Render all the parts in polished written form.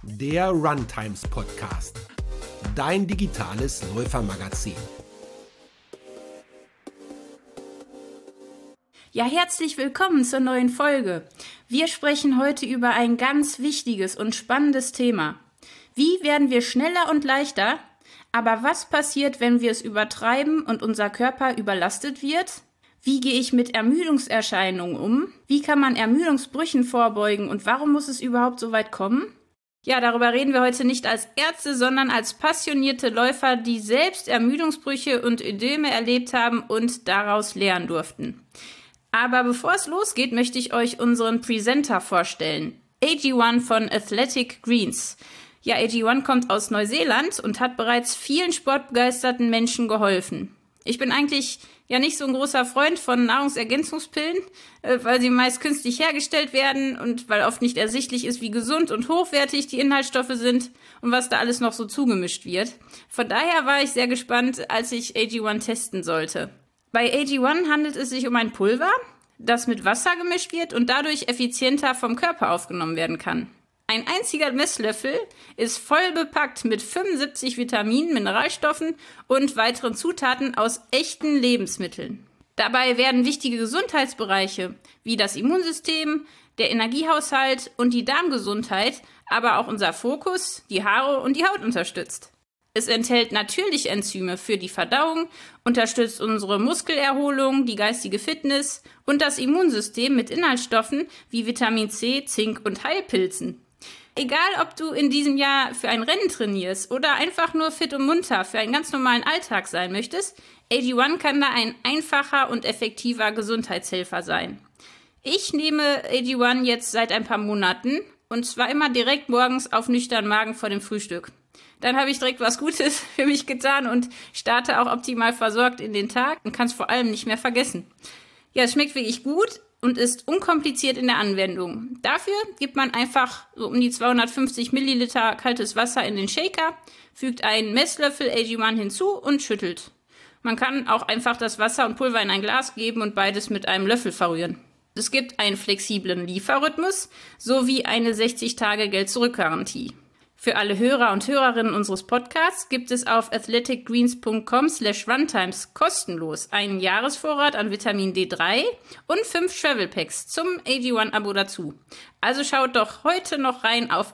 der Runtimes Podcast, dein digitales Läufermagazin. Ja, herzlich willkommen zur neuen Folge. Wir sprechen heute über ein ganz wichtiges und spannendes Thema. Wie werden wir schneller und leichter? Aber was passiert, wenn wir es übertreiben und unser Körper überlastet wird? Wie gehe ich mit Ermüdungserscheinungen um? Wie kann man Ermüdungsbrüchen vorbeugen und warum muss es überhaupt so weit kommen? Ja, darüber reden wir heute nicht als Ärzte, sondern als passionierte Läufer, die selbst Ermüdungsbrüche und Ödeme erlebt haben und daraus lernen durften. Aber bevor es losgeht, möchte ich euch unseren Presenter vorstellen. AG1 von Athletic Greens. Ja, AG1 kommt aus Neuseeland und hat bereits vielen sportbegeisterten Menschen geholfen. Ich bin eigentlich ja nicht so ein großer Freund von Nahrungsergänzungspillen, weil sie meist künstlich hergestellt werden und weil oft nicht ersichtlich ist, wie gesund und hochwertig die Inhaltsstoffe sind und was da alles noch so zugemischt wird. Von daher war ich sehr gespannt, als ich AG1 testen sollte. Bei AG1 handelt es sich um ein Pulver, das mit Wasser gemischt wird und dadurch effizienter vom Körper aufgenommen werden kann. Ein einziger Messlöffel ist voll bepackt mit 75 Vitaminen, Mineralstoffen und weiteren Zutaten aus echten Lebensmitteln. Dabei werden wichtige Gesundheitsbereiche wie das Immunsystem, der Energiehaushalt und die Darmgesundheit, aber auch unser Fokus, die Haare und die Haut unterstützt. Es enthält natürliche Enzyme für die Verdauung, unterstützt unsere Muskelerholung, die geistige Fitness und das Immunsystem mit Inhaltsstoffen wie Vitamin C, Zink und Heilpilzen. Egal, ob du in diesem Jahr für ein Rennen trainierst oder einfach nur fit und munter für einen ganz normalen Alltag sein möchtest, AG1 kann da ein einfacher und effektiver Gesundheitshelfer sein. Ich nehme AG1 jetzt seit ein paar Monaten und zwar immer direkt morgens auf nüchternen Magen vor dem Frühstück. Dann habe ich direkt was Gutes für mich getan und starte auch optimal versorgt in den Tag und kann es vor allem nicht mehr vergessen. Ja, es schmeckt wirklich gut und ist unkompliziert in der Anwendung. Dafür gibt man einfach so um die 250 Milliliter kaltes Wasser in den Shaker, fügt einen Messlöffel AG1 hinzu und schüttelt. Man kann auch einfach das Wasser und Pulver in ein Glas geben und beides mit einem Löffel verrühren. Es gibt einen flexiblen Lieferrhythmus sowie eine 60-Tage-Geld-Zurück-Garantie. Für alle Hörer und Hörerinnen unseres Podcasts gibt es auf athleticgreens.com/runtimes kostenlos einen Jahresvorrat an Vitamin D3 und 5 Travel Packs zum AG1-Abo dazu. Also schaut doch heute noch rein auf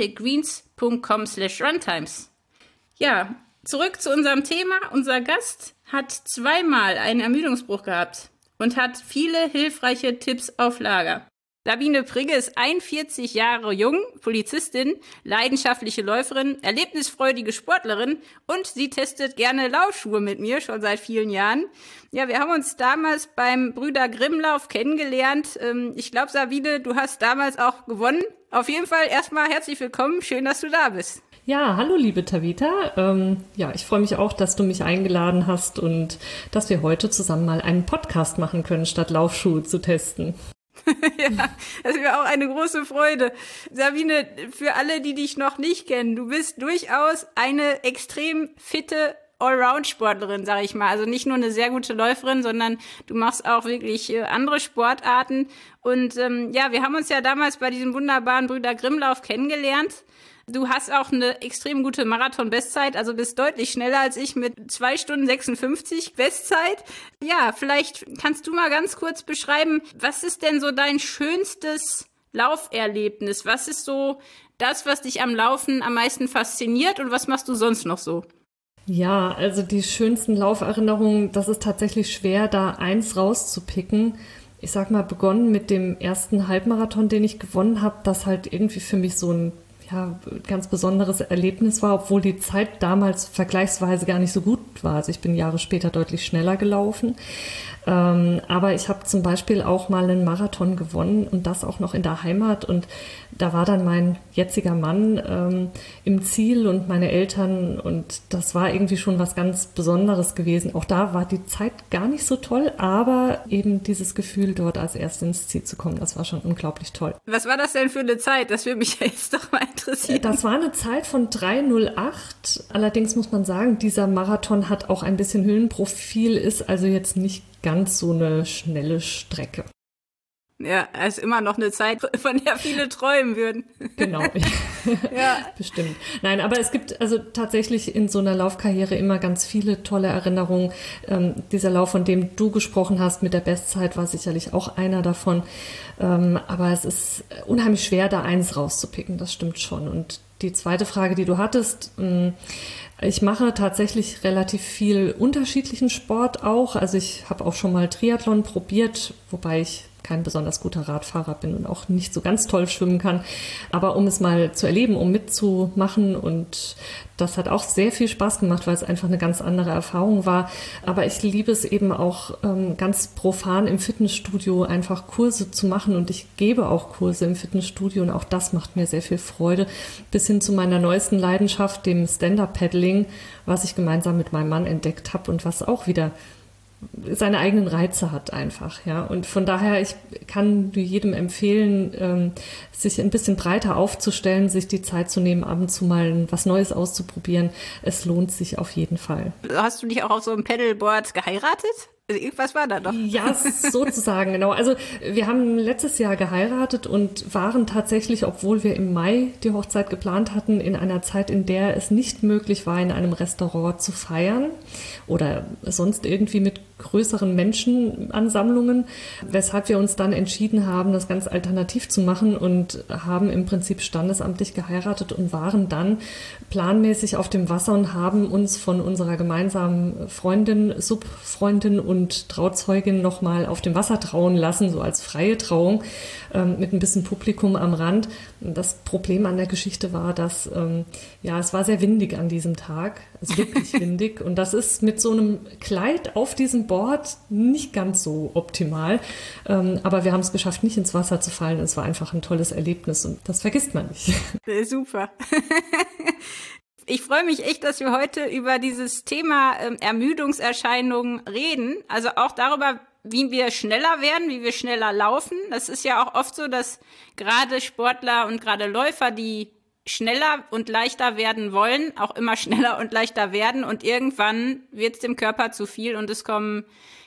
athleticgreens.com/runtimes. Ja, zurück zu unserem Thema. Unser Gast hat zweimal einen Ermüdungsbruch gehabt und hat viele hilfreiche Tipps auf Lager. Sabine Prigge ist 41 Jahre jung, Polizistin, leidenschaftliche Läuferin, erlebnisfreudige Sportlerin und sie testet gerne Laufschuhe mit mir, schon seit vielen Jahren. Ja, wir haben uns damals beim Brüder Grimm-Lauf kennengelernt. Ich glaube, Sabine, du hast damals auch gewonnen. Auf jeden Fall erstmal herzlich willkommen, schön, dass du da bist. Ja, hallo liebe Tavita. Ich freue mich auch, dass du mich eingeladen hast und dass wir heute zusammen mal einen Podcast machen können, statt Laufschuhe zu testen. Ja, das wäre auch eine große Freude. Sabine, für alle, die dich noch nicht kennen, du bist durchaus eine extrem fitte Allround-Sportlerin, sage ich mal. Also nicht nur eine sehr gute Läuferin, sondern du machst auch wirklich andere Sportarten. Und wir haben uns ja damals bei diesem wunderbaren Brüder Grimm-Lauf kennengelernt. Du hast auch eine extrem gute Marathon-Bestzeit, also bist deutlich schneller als ich mit 2 Stunden 56 Bestzeit. Ja, vielleicht kannst du mal ganz kurz beschreiben, was ist denn so dein schönstes Lauferlebnis? Was ist so das, was dich am Laufen am meisten fasziniert und was machst du sonst noch so? Ja, also die schönsten Lauferinnerungen, das ist tatsächlich schwer, da eins rauszupicken. Ich sag mal, begonnen mit dem ersten Halbmarathon, den ich gewonnen habe, das halt irgendwie für mich so ein ganz besonderes Erlebnis war, obwohl die Zeit damals vergleichsweise gar nicht so gut war. Also ich bin Jahre später deutlich schneller gelaufen. Aber ich habe zum Beispiel auch mal einen Marathon gewonnen und das auch noch in der Heimat. Und da war dann mein jetziger Mann im Ziel und meine Eltern. Und das war irgendwie schon was ganz Besonderes gewesen. Auch da war die Zeit gar nicht so toll, aber eben dieses Gefühl, dort als Erste ins Ziel zu kommen, das war schon unglaublich toll. Was war das denn für eine Zeit? Das würde mich jetzt doch mal interessieren. Das war eine Zeit von 3:08. Allerdings muss man sagen, dieser Marathon hat auch ein bisschen Höhenprofil, ist also jetzt nicht ganz so eine schnelle Strecke. Ja, es ist immer noch eine Zeit, von der viele träumen würden. Genau, ja. Bestimmt. Nein, aber es gibt also tatsächlich in so einer Laufkarriere immer ganz viele tolle Erinnerungen. Dieser Lauf, von dem du gesprochen hast mit der Bestzeit, war sicherlich auch einer davon. Aber es ist unheimlich schwer, da eins rauszupicken, das stimmt schon. Und die zweite Frage, die du hattest, ich mache tatsächlich relativ viel unterschiedlichen Sport auch. Also ich habe auch schon mal Triathlon probiert, wobei ich kein besonders guter Radfahrer bin und auch nicht so ganz toll schwimmen kann. Aber um es mal zu erleben, um mitzumachen, und das hat auch sehr viel Spaß gemacht, weil es einfach eine ganz andere Erfahrung war. Aber ich liebe es eben auch ganz profan im Fitnessstudio einfach Kurse zu machen, und ich gebe auch Kurse im Fitnessstudio und auch das macht mir sehr viel Freude, bis hin zu meiner neuesten Leidenschaft, dem Stand-Up-Paddling, was ich gemeinsam mit meinem Mann entdeckt habe und was auch wieder seine eigenen Reize hat einfach, ja. Und von daher, ich kann jedem empfehlen, sich ein bisschen breiter aufzustellen, sich die Zeit zu nehmen, ab und zu mal was Neues auszuprobieren. Es lohnt sich auf jeden Fall. Hast du dich auch auf so einem Paddleboard geheiratet? Irgendwas war da doch. Ja, sozusagen, genau. Also wir haben letztes Jahr geheiratet und waren tatsächlich, obwohl wir im Mai die Hochzeit geplant hatten, in einer Zeit, in der es nicht möglich war, in einem Restaurant zu feiern oder sonst irgendwie mit größeren Menschenansammlungen, weshalb wir uns dann entschieden haben, das ganz alternativ zu machen und haben im Prinzip standesamtlich geheiratet und waren dann planmäßig auf dem Wasser und haben uns von unserer gemeinsamen Freundin, Subfreundin und Trauzeugin nochmal auf dem Wasser trauen lassen, so als freie Trauung mit ein bisschen Publikum am Rand. Das Problem an der Geschichte war, dass es war sehr windig an diesem Tag, also wirklich windig, und das ist mit so einem Kleid auf diesem Board nicht ganz so optimal, aber wir haben es geschafft, nicht ins Wasser zu fallen. Es war einfach ein tolles Erlebnis und das vergisst man nicht. Super. Ich freue mich echt, dass wir heute über dieses Thema Ermüdungserscheinungen reden. Also auch darüber, wie wir schneller werden, wie wir schneller laufen. Das ist ja auch oft so, dass gerade Sportler und gerade Läufer, die schneller und leichter werden wollen, auch immer schneller und leichter werden. Und irgendwann wird es dem Körper zu viel und es kommen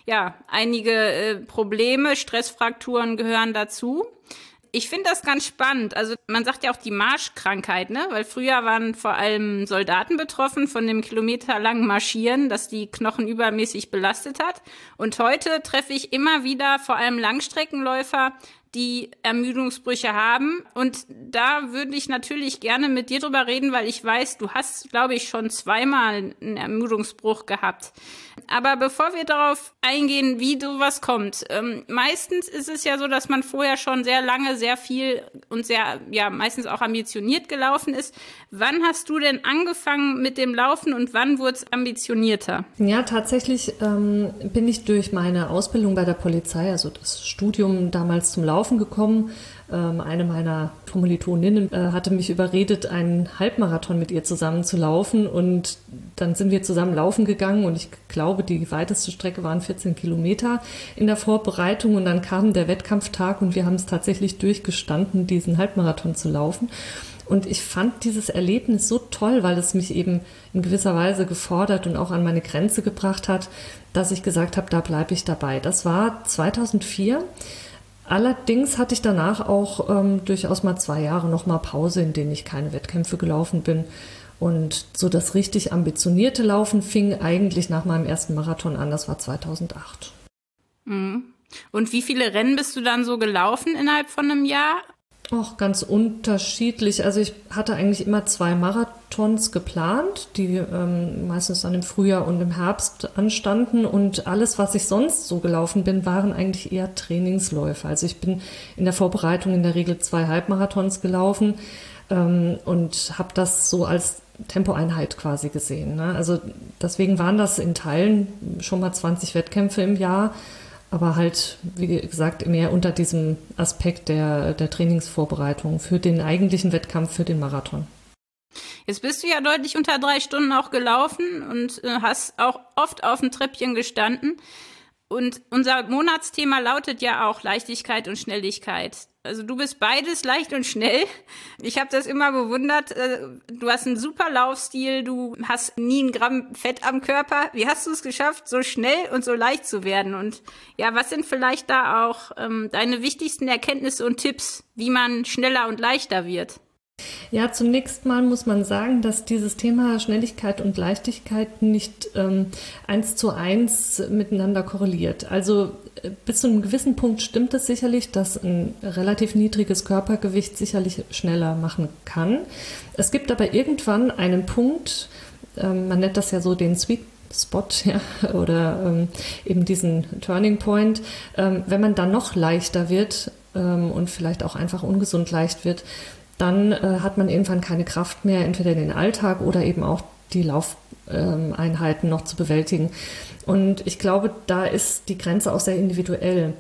einige Probleme, Stressfrakturen gehören dazu. Ich finde das ganz spannend. Also man sagt ja auch die Marschkrankheit, ne? Weil früher waren vor allem Soldaten betroffen von dem kilometerlangen Marschieren, das die Knochen übermäßig belastet hat. Und heute treffe ich immer wieder vor allem Langstreckenläufer, die Ermüdungsbrüche haben. Und da würde ich natürlich gerne mit dir drüber reden, weil ich weiß, du hast, glaube ich, schon zweimal einen Ermüdungsbruch gehabt. Aber bevor wir darauf eingehen, wie sowas kommt, meistens ist es ja so, dass man vorher schon sehr lange, sehr viel und sehr, meistens auch ambitioniert gelaufen ist. Wann hast du denn angefangen mit dem Laufen und wann wurde es ambitionierter? Ja, tatsächlich bin ich durch meine Ausbildung bei der Polizei, also das Studium damals zum Laufen gekommen. Eine meiner Kommilitoninnen hatte mich überredet, einen Halbmarathon mit ihr zusammen zu laufen, und dann sind wir zusammen laufen gegangen und ich glaube, die weiteste Strecke waren 14 Kilometer in der Vorbereitung, und dann kam der Wettkampftag und wir haben es tatsächlich durchgestanden, diesen Halbmarathon zu laufen. Und ich fand dieses Erlebnis so toll, weil es mich eben in gewisser Weise gefordert und auch an meine Grenze gebracht hat, dass ich gesagt habe, da bleibe ich dabei. Das war 2004. Allerdings hatte ich danach auch durchaus mal 2 Jahre noch mal Pause, in denen ich keine Wettkämpfe gelaufen bin. Und so das richtig ambitionierte Laufen fing eigentlich nach meinem ersten Marathon an, das war 2008. Mhm. Und wie viele Rennen bist du dann so gelaufen innerhalb von einem Jahr? Auch ganz unterschiedlich. Also ich hatte eigentlich immer 2 Marathons geplant, die meistens dann im Frühjahr und im Herbst anstanden. Und alles, was ich sonst so gelaufen bin, waren eigentlich eher Trainingsläufe. Also ich bin in der Vorbereitung in der Regel 2 Halbmarathons gelaufen und habe das so als Tempoeinheit quasi gesehen, ne? Also deswegen waren das in Teilen schon mal 20 Wettkämpfe im Jahr. Aber halt, wie gesagt, mehr unter diesem Aspekt der Trainingsvorbereitung für den eigentlichen Wettkampf, für den Marathon. Jetzt bist du ja deutlich unter 3 Stunden auch gelaufen und hast auch oft auf dem Treppchen gestanden. Und unser Monatsthema lautet ja auch Leichtigkeit und Schnelligkeit. Also du bist beides, leicht und schnell. Ich habe das immer bewundert. Du hast einen super Laufstil, du hast nie ein Gramm Fett am Körper. Wie hast du es geschafft, so schnell und so leicht zu werden? Und ja, was sind vielleicht da auch deine wichtigsten Erkenntnisse und Tipps, wie man schneller und leichter wird? Ja, zunächst mal muss man sagen, dass dieses Thema Schnelligkeit und Leichtigkeit nicht 1:1 miteinander korreliert. Also bis zu einem gewissen Punkt stimmt es sicherlich, dass ein relativ niedriges Körpergewicht sicherlich schneller machen kann. Es gibt aber irgendwann einen Punkt, man nennt das ja so den Sweet Spot, ja, oder eben diesen Turning Point, wenn man dann noch leichter wird und vielleicht auch einfach ungesund leicht wird, dann hat man irgendwann keine Kraft mehr, entweder den Alltag oder eben auch die Laufeinheiten noch zu bewältigen. Und ich glaube, da ist die Grenze auch sehr individuell.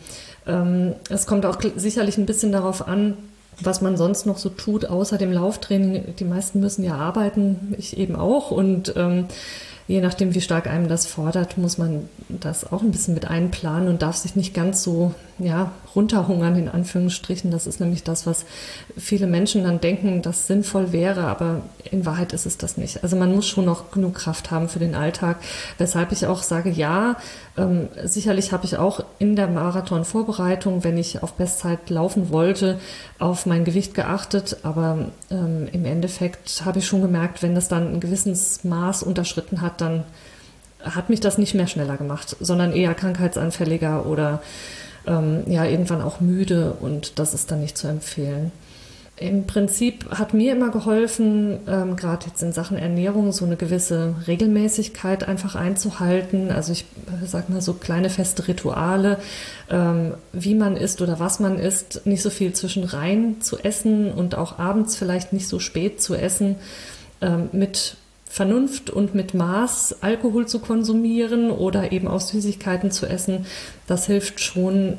Es kommt auch sicherlich ein bisschen darauf an, was man sonst noch so tut, außer dem Lauftraining. Die meisten müssen ja arbeiten, ich eben auch. Und je nachdem, wie stark einem das fordert, muss man das auch ein bisschen mit einplanen und darf sich nicht ganz so runterhungern, in Anführungsstrichen. Das ist nämlich das, was viele Menschen dann denken, das sinnvoll wäre, aber in Wahrheit ist es das nicht. Also man muss schon noch genug Kraft haben für den Alltag, weshalb ich auch sage, ja, sicherlich habe ich auch in der Marathonvorbereitung, wenn ich auf Bestzeit laufen wollte, auf mein Gewicht geachtet, aber im Endeffekt habe ich schon gemerkt, wenn das dann ein gewisses Maß unterschritten hat, dann hat mich das nicht mehr schneller gemacht, sondern eher krankheitsanfälliger oder irgendwann auch müde, und das ist dann nicht zu empfehlen. Im Prinzip hat mir immer geholfen, gerade jetzt in Sachen Ernährung, so eine gewisse Regelmäßigkeit einfach einzuhalten. Also ich sag mal so kleine feste Rituale, wie man isst oder was man isst, nicht so viel zwischenrein zu essen und auch abends vielleicht nicht so spät zu essen, mit Vernunft und mit Maß Alkohol zu konsumieren oder eben auch Süßigkeiten zu essen, das hilft schon,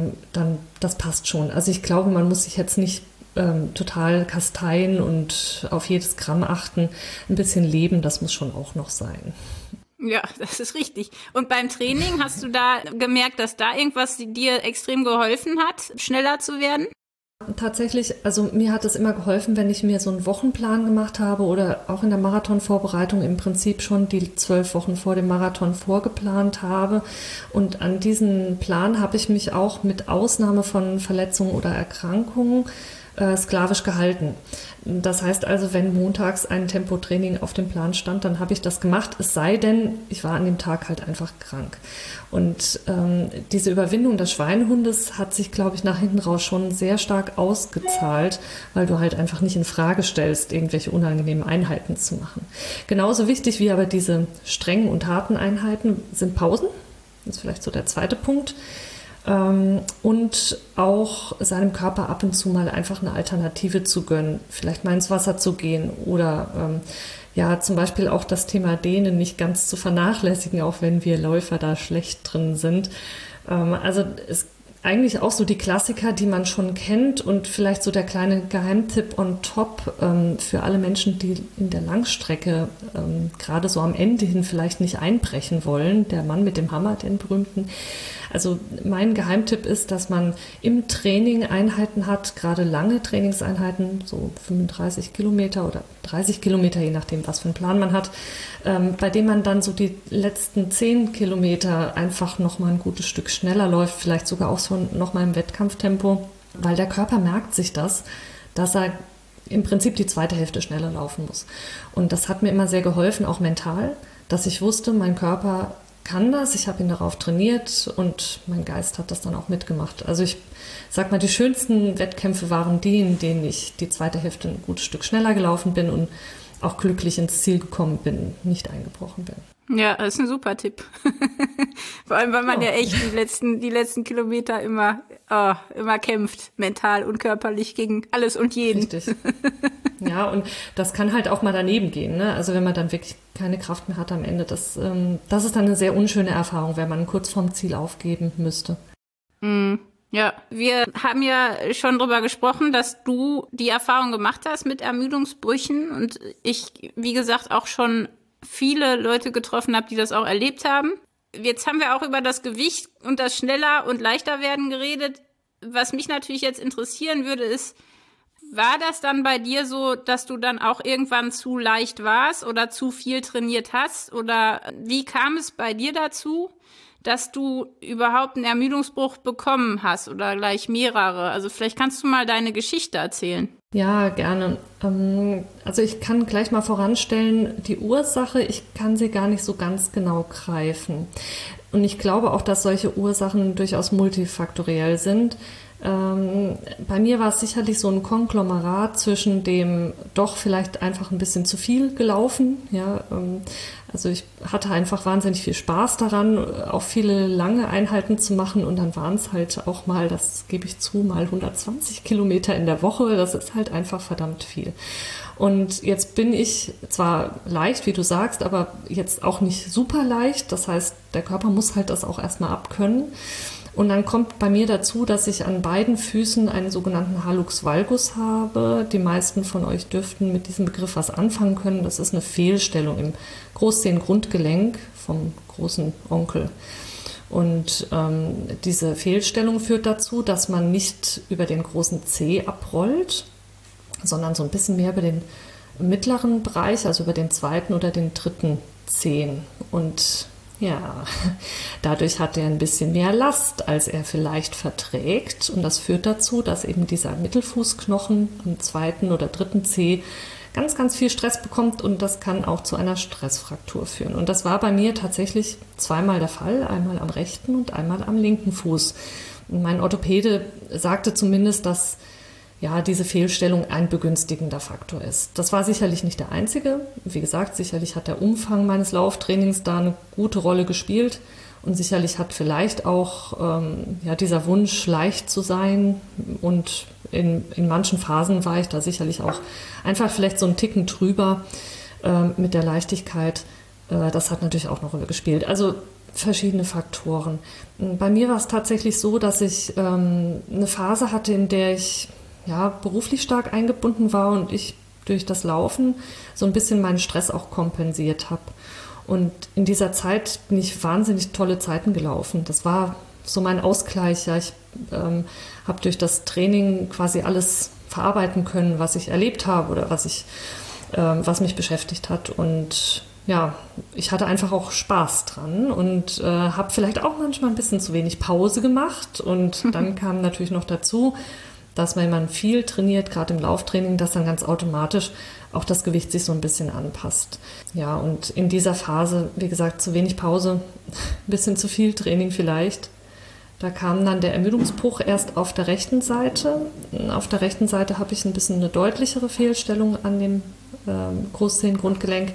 das passt schon. Also ich glaube, man muss sich jetzt nicht total kasteien und auf jedes Gramm achten. Ein bisschen Leben, das muss schon auch noch sein. Ja, das ist richtig. Und beim Training hast du da gemerkt, dass da irgendwas dir extrem geholfen hat, schneller zu werden? Tatsächlich, also mir hat es immer geholfen, wenn ich mir so einen Wochenplan gemacht habe oder auch in der Marathonvorbereitung im Prinzip schon die 12 Wochen vor dem Marathon vorgeplant habe. Und an diesen Plan habe ich mich auch mit Ausnahme von Verletzungen oder Erkrankungen sklavisch gehalten. Das heißt also, wenn montags ein Tempotraining auf dem Plan stand, dann habe ich das gemacht, es sei denn, ich war an dem Tag halt einfach krank. Und diese Überwindung des Schweinehundes hat sich, glaube ich, nach hinten raus schon sehr stark ausgezahlt, weil du halt einfach nicht in Frage stellst, irgendwelche unangenehmen Einheiten zu machen. Genauso wichtig wie aber diese strengen und harten Einheiten sind Pausen. Das ist vielleicht so der zweite Punkt. Und auch seinem Körper ab und zu mal einfach eine Alternative zu gönnen, vielleicht mal ins Wasser zu gehen oder zum Beispiel auch das Thema Dehnen nicht ganz zu vernachlässigen, auch wenn wir Läufer da schlecht drin sind. Also es eigentlich auch so die Klassiker, die man schon kennt, und vielleicht so der kleine Geheimtipp on top für alle Menschen, die in der Langstrecke gerade so am Ende hin vielleicht nicht einbrechen wollen. Der Mann mit dem Hammer, den berühmten. Also mein Geheimtipp ist, dass man im Training Einheiten hat, gerade lange Trainingseinheiten, so 35 Kilometer oder 30 Kilometer, je nachdem, was für einen Plan man hat, bei dem man dann so die letzten 10 Kilometer einfach nochmal ein gutes Stück schneller läuft, vielleicht sogar auch so nochmal im Wettkampftempo, weil der Körper merkt sich das, dass er im Prinzip die zweite Hälfte schneller laufen muss. Und das hat mir immer sehr geholfen, auch mental, dass ich wusste, mein Körper kann das, ich habe ihn darauf trainiert und mein Geist hat das dann auch mitgemacht. Also ich sag mal, die schönsten Wettkämpfe waren die, in denen ich die zweite Hälfte ein gutes Stück schneller gelaufen bin und auch glücklich ins Ziel gekommen bin, nicht eingebrochen bin. Ja, das ist ein super Tipp. Vor allem, weil man ja echt die letzten Kilometer immer kämpft, mental und körperlich gegen alles und jeden. Richtig. Ja, und das kann halt auch mal daneben gehen, ne? Also wenn man dann wirklich keine Kraft mehr hat am Ende, das ist dann eine sehr unschöne Erfahrung, wenn man kurz vorm Ziel aufgeben müsste. Ja, wir haben ja schon drüber gesprochen, dass du die Erfahrung gemacht hast mit Ermüdungsbrüchen und ich, wie gesagt, auch schon viele Leute getroffen habe, die das auch erlebt haben. Jetzt haben wir auch über das Gewicht und das schneller und leichter werden geredet. was mich natürlich jetzt interessieren würde, ist, war das dann bei dir so, dass du dann auch irgendwann zu leicht warst oder zu viel trainiert hast? Oder wie kam es bei dir dazu, dass du überhaupt einen Ermüdungsbruch bekommen hast oder gleich mehrere? Also vielleicht kannst du mal deine Geschichte erzählen. Ja, gerne. Also ich kann gleich mal voranstellen, die Ursache, ich kann sie gar nicht so ganz genau greifen. Und ich glaube auch, dass solche Ursachen durchaus multifaktoriell sind. Bei mir war es sicherlich so ein Konglomerat zwischen dem doch vielleicht einfach ein bisschen zu viel gelaufen. Ja, also ich hatte einfach wahnsinnig viel Spaß daran, auch viele lange Einheiten zu machen. Und dann waren es halt auch mal, das gebe ich zu, mal 120 Kilometer in der Woche. Das ist halt einfach verdammt viel. Und jetzt bin ich zwar leicht, wie du sagst, aber jetzt auch nicht super leicht. Das heißt, der Körper muss halt das auch erstmal abkönnen. Und dann kommt bei mir dazu, dass ich an beiden Füßen einen sogenannten Hallux valgus habe. Die meisten von euch dürften mit diesem Begriff was anfangen können. Das ist eine Fehlstellung im Großzehengrundgelenk vom großen Onkel. Und diese Fehlstellung führt dazu, dass man nicht über den großen Zeh abrollt, sondern so ein bisschen mehr über den mittleren Bereich, also über den zweiten oder den dritten Zehen. Und ja, dadurch hat er ein bisschen mehr Last, als er vielleicht verträgt. Und das führt dazu, dass eben dieser Mittelfußknochen am zweiten oder dritten Zeh ganz, ganz viel Stress bekommt. Und das kann auch zu einer Stressfraktur führen. Und das war bei mir tatsächlich zweimal der Fall. Einmal am rechten und einmal am linken Fuß. Und mein Orthopäde sagte zumindest, dass ja, diese Fehlstellung ein begünstigender Faktor ist. Das war sicherlich nicht der einzige. Wie gesagt, sicherlich hat der Umfang meines Lauftrainings da eine gute Rolle gespielt und sicherlich hat vielleicht auch dieser Wunsch, leicht zu sein und in manchen Phasen war ich da sicherlich auch einfach vielleicht so einen Ticken drüber mit der Leichtigkeit. Das hat natürlich auch eine Rolle gespielt. Also verschiedene Faktoren. Bei mir war es tatsächlich so, dass ich eine Phase hatte, in der ich beruflich stark eingebunden war und ich durch das Laufen so ein bisschen meinen Stress auch kompensiert habe. Und in dieser Zeit bin ich wahnsinnig tolle Zeiten gelaufen. Das war so mein Ausgleich. Ja, ich habe durch das Training quasi alles verarbeiten können, was ich erlebt habe oder was mich beschäftigt hat. Und ja, ich hatte einfach auch Spaß dran und habe vielleicht auch manchmal ein bisschen zu wenig Pause gemacht. Und dann kam natürlich noch dazu, dass wenn man viel trainiert, gerade im Lauftraining, dass dann ganz automatisch auch das Gewicht sich so ein bisschen anpasst. Ja, und in dieser Phase, wie gesagt, zu wenig Pause, ein bisschen zu viel Training vielleicht. Da kam dann der Ermüdungsbruch erst auf der rechten Seite. Auf der rechten Seite habe ich ein bisschen eine deutlichere Fehlstellung an dem Großzehengrundgelenk.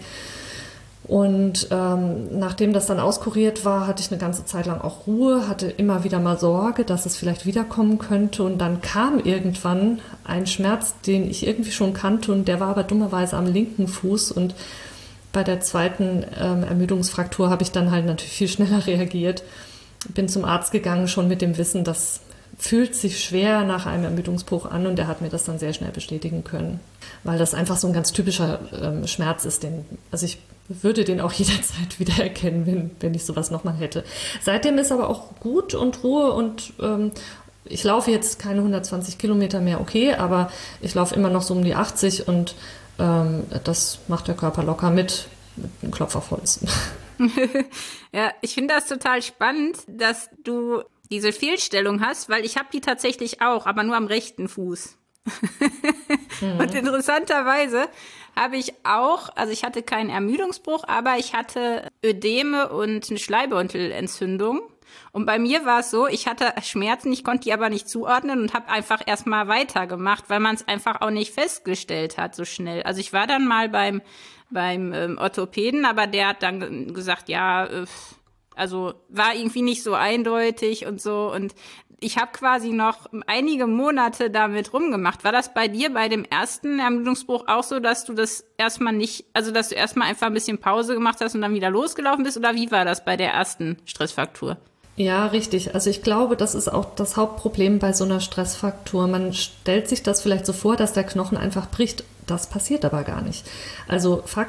Und nachdem das dann auskuriert war, hatte ich eine ganze Zeit lang auch Ruhe, hatte immer wieder mal Sorge, dass es vielleicht wiederkommen könnte. Und dann kam irgendwann ein Schmerz, den ich irgendwie schon kannte und der war aber dummerweise am linken Fuß. Und bei der zweiten Ermüdungsfraktur habe ich dann halt natürlich viel schneller reagiert. Bin zum Arzt gegangen, schon mit dem Wissen, das fühlt sich schwer nach einem Ermüdungsbruch an und der hat mir das dann sehr schnell bestätigen können, weil das einfach so ein ganz typischer Schmerz ist, also ich würde den auch jederzeit wieder erkennen, wenn ich sowas nochmal hätte. Seitdem ist aber auch gut und Ruhe und ich laufe jetzt keine 120 Kilometer mehr, okay, aber ich laufe immer noch so um die 80 und das macht der Körper locker mit einem Klopf auf Holz. Ja, ich finde das total spannend, dass du diese Fehlstellung hast, weil ich habe die tatsächlich auch, aber nur am rechten Fuß. Und interessanterweise habe ich auch, also ich hatte keinen Ermüdungsbruch, aber ich hatte Ödeme und eine Schleimhautentzündung. Und bei mir war es so, ich hatte Schmerzen, ich konnte die aber nicht zuordnen und habe einfach erstmal weitergemacht, weil man es einfach auch nicht festgestellt hat so schnell. Also ich war dann mal beim Orthopäden, aber der hat dann gesagt, ja, also war irgendwie nicht so eindeutig und so. Und ich habe quasi noch einige Monate damit rumgemacht. War das bei dir bei dem ersten Ermüdungsbruch auch so, dass du das erstmal nicht, also dass du erstmal einfach ein bisschen Pause gemacht hast und dann wieder losgelaufen bist? Oder wie war das bei der ersten Stressfraktur? Ja, richtig. Also ich glaube, das ist auch das Hauptproblem bei so einer Stressfraktur. Man stellt sich das vielleicht so vor, dass der Knochen einfach bricht. Das passiert aber gar nicht. Also faktisch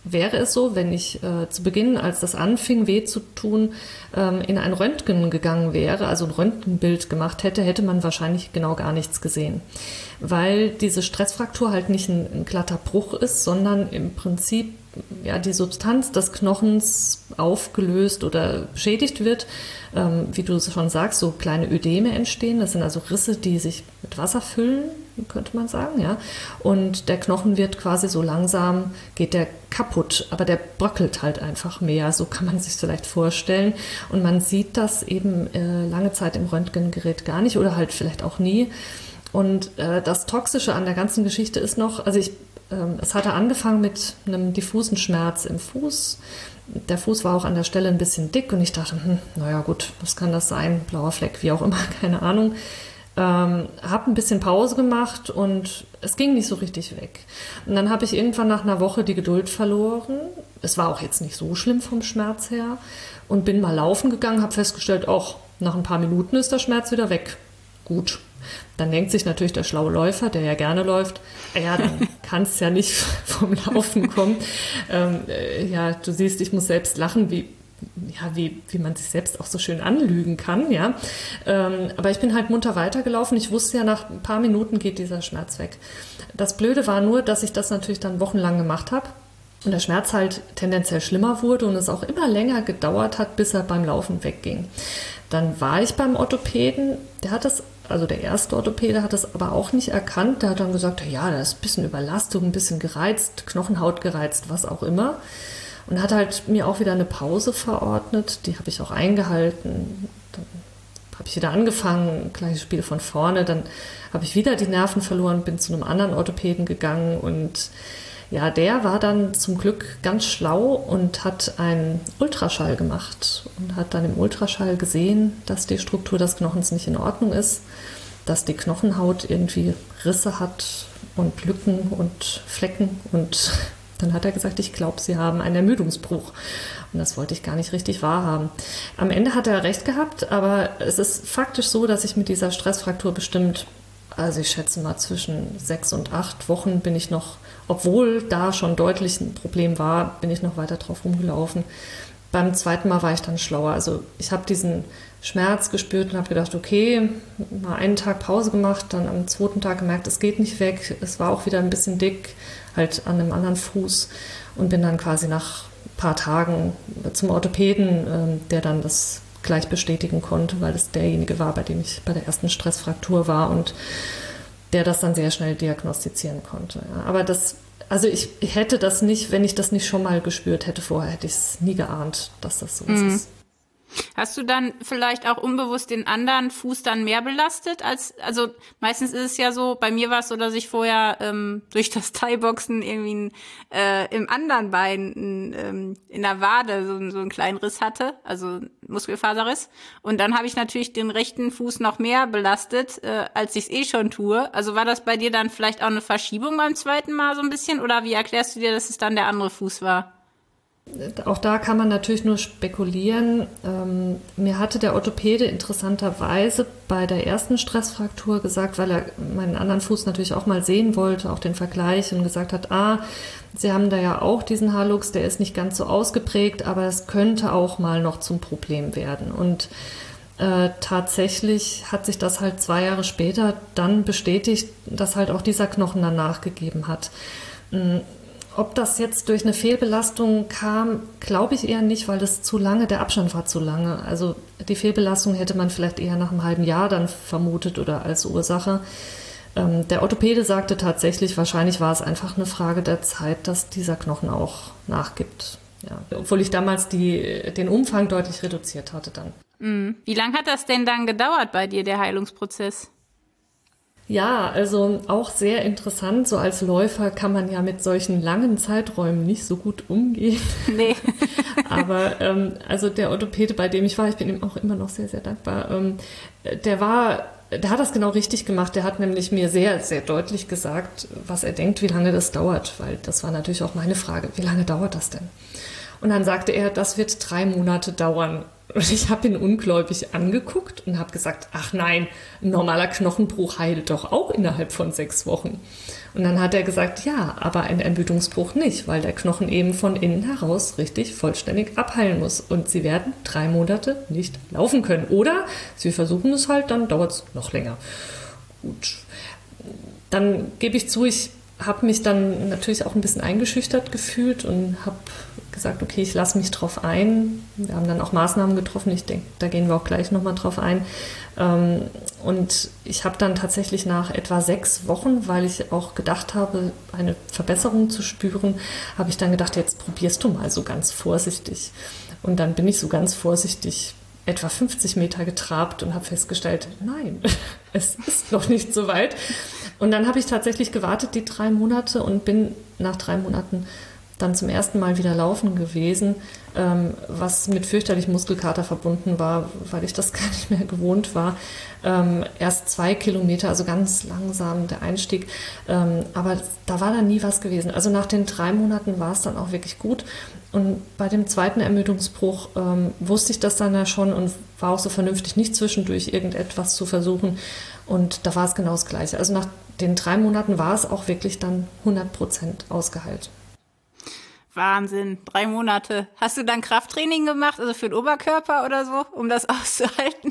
wäre es so, wenn ich zu Beginn, als das anfing, weh zu tun, in ein Röntgen gegangen wäre, also ein Röntgenbild gemacht hätte, hätte man wahrscheinlich genau gar nichts gesehen. Weil diese Stressfraktur halt nicht ein glatter Bruch ist, sondern im Prinzip ja, die Substanz des Knochens aufgelöst oder beschädigt wird. Wie du schon sagst, so kleine Ödeme entstehen. Das sind also Risse, die sich mit Wasser füllen, könnte man sagen. Ja? Und der Knochen wird quasi so langsam, geht der kaputt, aber der bröckelt halt einfach mehr. So kann man sich vielleicht vorstellen. Und man sieht das eben lange Zeit im Röntgengerät gar nicht oder halt vielleicht auch nie. Und das Toxische an der ganzen Geschichte ist noch, also es hatte angefangen mit einem diffusen Schmerz im Fuß. Der Fuß war auch an der Stelle ein bisschen dick und ich dachte, naja gut, was kann das sein? Blauer Fleck, wie auch immer, keine Ahnung. Habe ein bisschen Pause gemacht und es ging nicht so richtig weg. Und dann habe ich irgendwann nach einer Woche die Geduld verloren. Es war auch jetzt nicht so schlimm vom Schmerz her und bin mal laufen gegangen, habe festgestellt, auch nach ein paar Minuten ist der Schmerz wieder weg. Gut. Dann denkt sich natürlich der schlaue Läufer, der ja gerne läuft, ja, dann kann es ja nicht vom Laufen kommen. Ja, du siehst, ich muss selbst lachen, wie man sich selbst auch so schön anlügen kann, ja. Aber ich bin halt munter weitergelaufen. Ich wusste ja, nach ein paar Minuten geht dieser Schmerz weg. Das Blöde war nur, dass ich das natürlich dann wochenlang gemacht habe und der Schmerz halt tendenziell schlimmer wurde und es auch immer länger gedauert hat, bis er beim Laufen wegging. Dann war ich beim Orthopäden, der erste Orthopäde hat das aber auch nicht erkannt. Der hat dann gesagt, ja, da ist ein bisschen Überlastung, ein bisschen gereizt, Knochenhaut gereizt, was auch immer. Und hat halt mir auch wieder eine Pause verordnet, die habe ich auch eingehalten. Dann habe ich wieder angefangen, gleiches Spiel von vorne. Dann habe ich wieder die Nerven verloren, bin zu einem anderen Orthopäden gegangen und ja, der war dann zum Glück ganz schlau und hat einen Ultraschall gemacht und hat dann im Ultraschall gesehen, dass die Struktur des Knochens nicht in Ordnung ist, dass die Knochenhaut irgendwie Risse hat und Lücken und Flecken und dann hat er gesagt, ich glaube, Sie haben einen Ermüdungsbruch. Und das wollte ich gar nicht richtig wahrhaben. Am Ende hat er recht gehabt, aber es ist faktisch so, dass ich mit dieser Stressfraktur bestimmt, also ich schätze mal zwischen 6 und 8 Wochen bin ich noch, obwohl da schon deutlich ein Problem war, bin ich noch weiter drauf rumgelaufen. Beim zweiten Mal war ich dann schlauer. Also ich habe diesen Schmerz gespürt und habe gedacht, okay, mal einen Tag Pause gemacht, dann am zweiten Tag gemerkt, es geht nicht weg. Es war auch wieder ein bisschen dick, halt an einem anderen Fuß und bin dann quasi nach ein paar Tagen zum Orthopäden, der dann das gleich bestätigen konnte, weil es derjenige war, bei dem ich bei der ersten Stressfraktur war und der das dann sehr schnell diagnostizieren konnte. Ja. Aber ich hätte das nicht, wenn ich das nicht schon mal gespürt hätte vorher, hätte ich es nie geahnt, dass das so ist. Hast du dann vielleicht auch unbewusst den anderen Fuß dann mehr belastet also meistens ist es ja so, bei mir war es so, dass ich vorher durch das Thai-Boxen irgendwie im anderen Bein in der Wade so einen kleinen Riss hatte, also Muskelfaserriss. Und dann habe ich natürlich den rechten Fuß noch mehr belastet, als ich es schon tue. Also war das bei dir dann vielleicht auch eine Verschiebung beim zweiten Mal so ein bisschen? Oder wie erklärst du dir, dass es dann der andere Fuß war? Auch da kann man natürlich nur spekulieren. Mir hatte der Orthopäde interessanterweise bei der ersten Stressfraktur gesagt, weil er meinen anderen Fuß natürlich auch mal sehen wollte, auch den Vergleich und gesagt hat, Sie haben da ja auch diesen Hallux, der ist nicht ganz so ausgeprägt, aber es könnte auch mal noch zum Problem werden. Und tatsächlich hat sich das halt 2 Jahre später dann bestätigt, dass halt auch dieser Knochen dann nachgegeben hat. Ob das jetzt durch eine Fehlbelastung kam, glaube ich eher nicht, weil der Abstand war zu lange. Also die Fehlbelastung hätte man vielleicht eher nach einem halben Jahr dann vermutet oder als Ursache. Der Orthopäde sagte tatsächlich, wahrscheinlich war es einfach eine Frage der Zeit, dass dieser Knochen auch nachgibt. Ja. Obwohl ich damals den Umfang deutlich reduziert hatte dann. Wie lange hat das denn dann gedauert bei dir, der Heilungsprozess? Ja, also auch sehr interessant. So als Läufer kann man ja mit solchen langen Zeiträumen nicht so gut umgehen. Nee. Aber also der Orthopäde, bei dem ich war, ich bin ihm auch immer noch sehr, sehr dankbar, der hat das genau richtig gemacht. Der hat nämlich mir sehr, sehr deutlich gesagt, was er denkt, wie lange das dauert. Weil das war natürlich auch meine Frage, wie lange dauert das denn? Und dann sagte er, das wird 3 Monate dauern. Und ich habe ihn ungläubig angeguckt und habe gesagt, ach nein, ein normaler Knochenbruch heilt doch auch innerhalb von 6 Wochen. Und dann hat er gesagt, ja, aber ein Ermüdungsbruch nicht, weil der Knochen eben von innen heraus richtig vollständig abheilen muss. Und Sie werden 3 Monate nicht laufen können. Oder Sie versuchen es halt, dann dauert es noch länger. Gut, dann gebe ich zu, ich habe mich dann natürlich auch ein bisschen eingeschüchtert gefühlt und habe gesagt, okay, ich lasse mich drauf ein. Wir haben dann auch Maßnahmen getroffen. Ich denke, da gehen wir auch gleich nochmal drauf ein. Und ich habe dann tatsächlich nach etwa 6 Wochen, weil ich auch gedacht habe, eine Verbesserung zu spüren, habe ich dann gedacht, jetzt probierst du mal so ganz vorsichtig. Und dann bin ich so ganz vorsichtig etwa 50 Meter getrabt und habe festgestellt, nein, es ist noch nicht so weit. Und dann habe ich tatsächlich gewartet, die 3 Monate, und bin nach 3 Monaten dann zum ersten Mal wieder laufen gewesen, was mit fürchterlichem Muskelkater verbunden war, weil ich das gar nicht mehr gewohnt war. Erst 2 Kilometer, also ganz langsam der Einstieg, aber da war dann nie was gewesen. Also nach den 3 Monaten war es dann auch wirklich gut. Und bei dem zweiten Ermüdungsbruch wusste ich das dann ja schon und war auch so vernünftig, nicht zwischendurch irgendetwas zu versuchen. Und da war es genau das Gleiche. Also nach den 3 Monaten war es auch wirklich dann 100% ausgeheilt. Wahnsinn, 3 Monate. Hast du dann Krafttraining gemacht, also für den Oberkörper oder so, um das auszuhalten?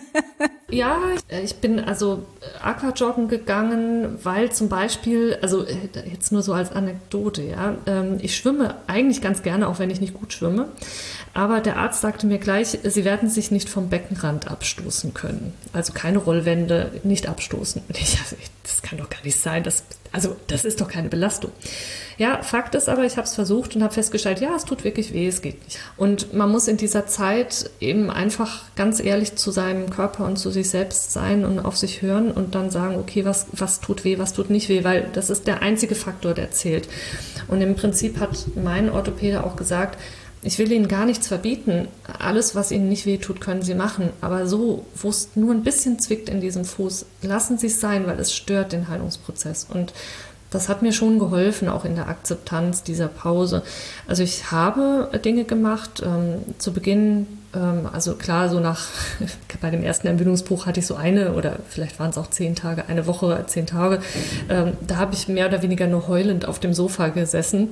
Ja, ich bin also Aquajoggen gegangen, weil zum Beispiel, also jetzt nur so als Anekdote, ja, ich schwimme eigentlich ganz gerne, auch wenn ich nicht gut schwimme. Aber der Arzt sagte mir gleich, Sie werden sich nicht vom Beckenrand abstoßen können. Also keine Rollwände, nicht abstoßen. Das kann doch gar nicht sein. Das ist doch keine Belastung. Ja, Fakt ist aber, ich habe es versucht und habe festgestellt, ja, es tut wirklich weh, es geht nicht. Und man muss in dieser Zeit eben einfach ganz ehrlich zu seinem Körper und zu sich selbst sein und auf sich hören und dann sagen, okay, was tut weh, was tut nicht weh, weil das ist der einzige Faktor, der zählt. Und im Prinzip hat mein Orthopäde auch gesagt, ich will Ihnen gar nichts verbieten. Alles, was Ihnen nicht wehtut, können Sie machen. Aber so, wo es nur ein bisschen zwickt in diesem Fuß, lassen Sie es sein, weil es stört den Heilungsprozess. Und das hat mir schon geholfen, auch in der Akzeptanz dieser Pause. Also ich habe Dinge gemacht. Zu Beginn, also klar, so bei dem ersten Ermüdungsbruch hatte ich so oder vielleicht waren es auch 10 Tage, eine Woche, 10 Tage. Da habe ich mehr oder weniger nur heulend auf dem Sofa gesessen.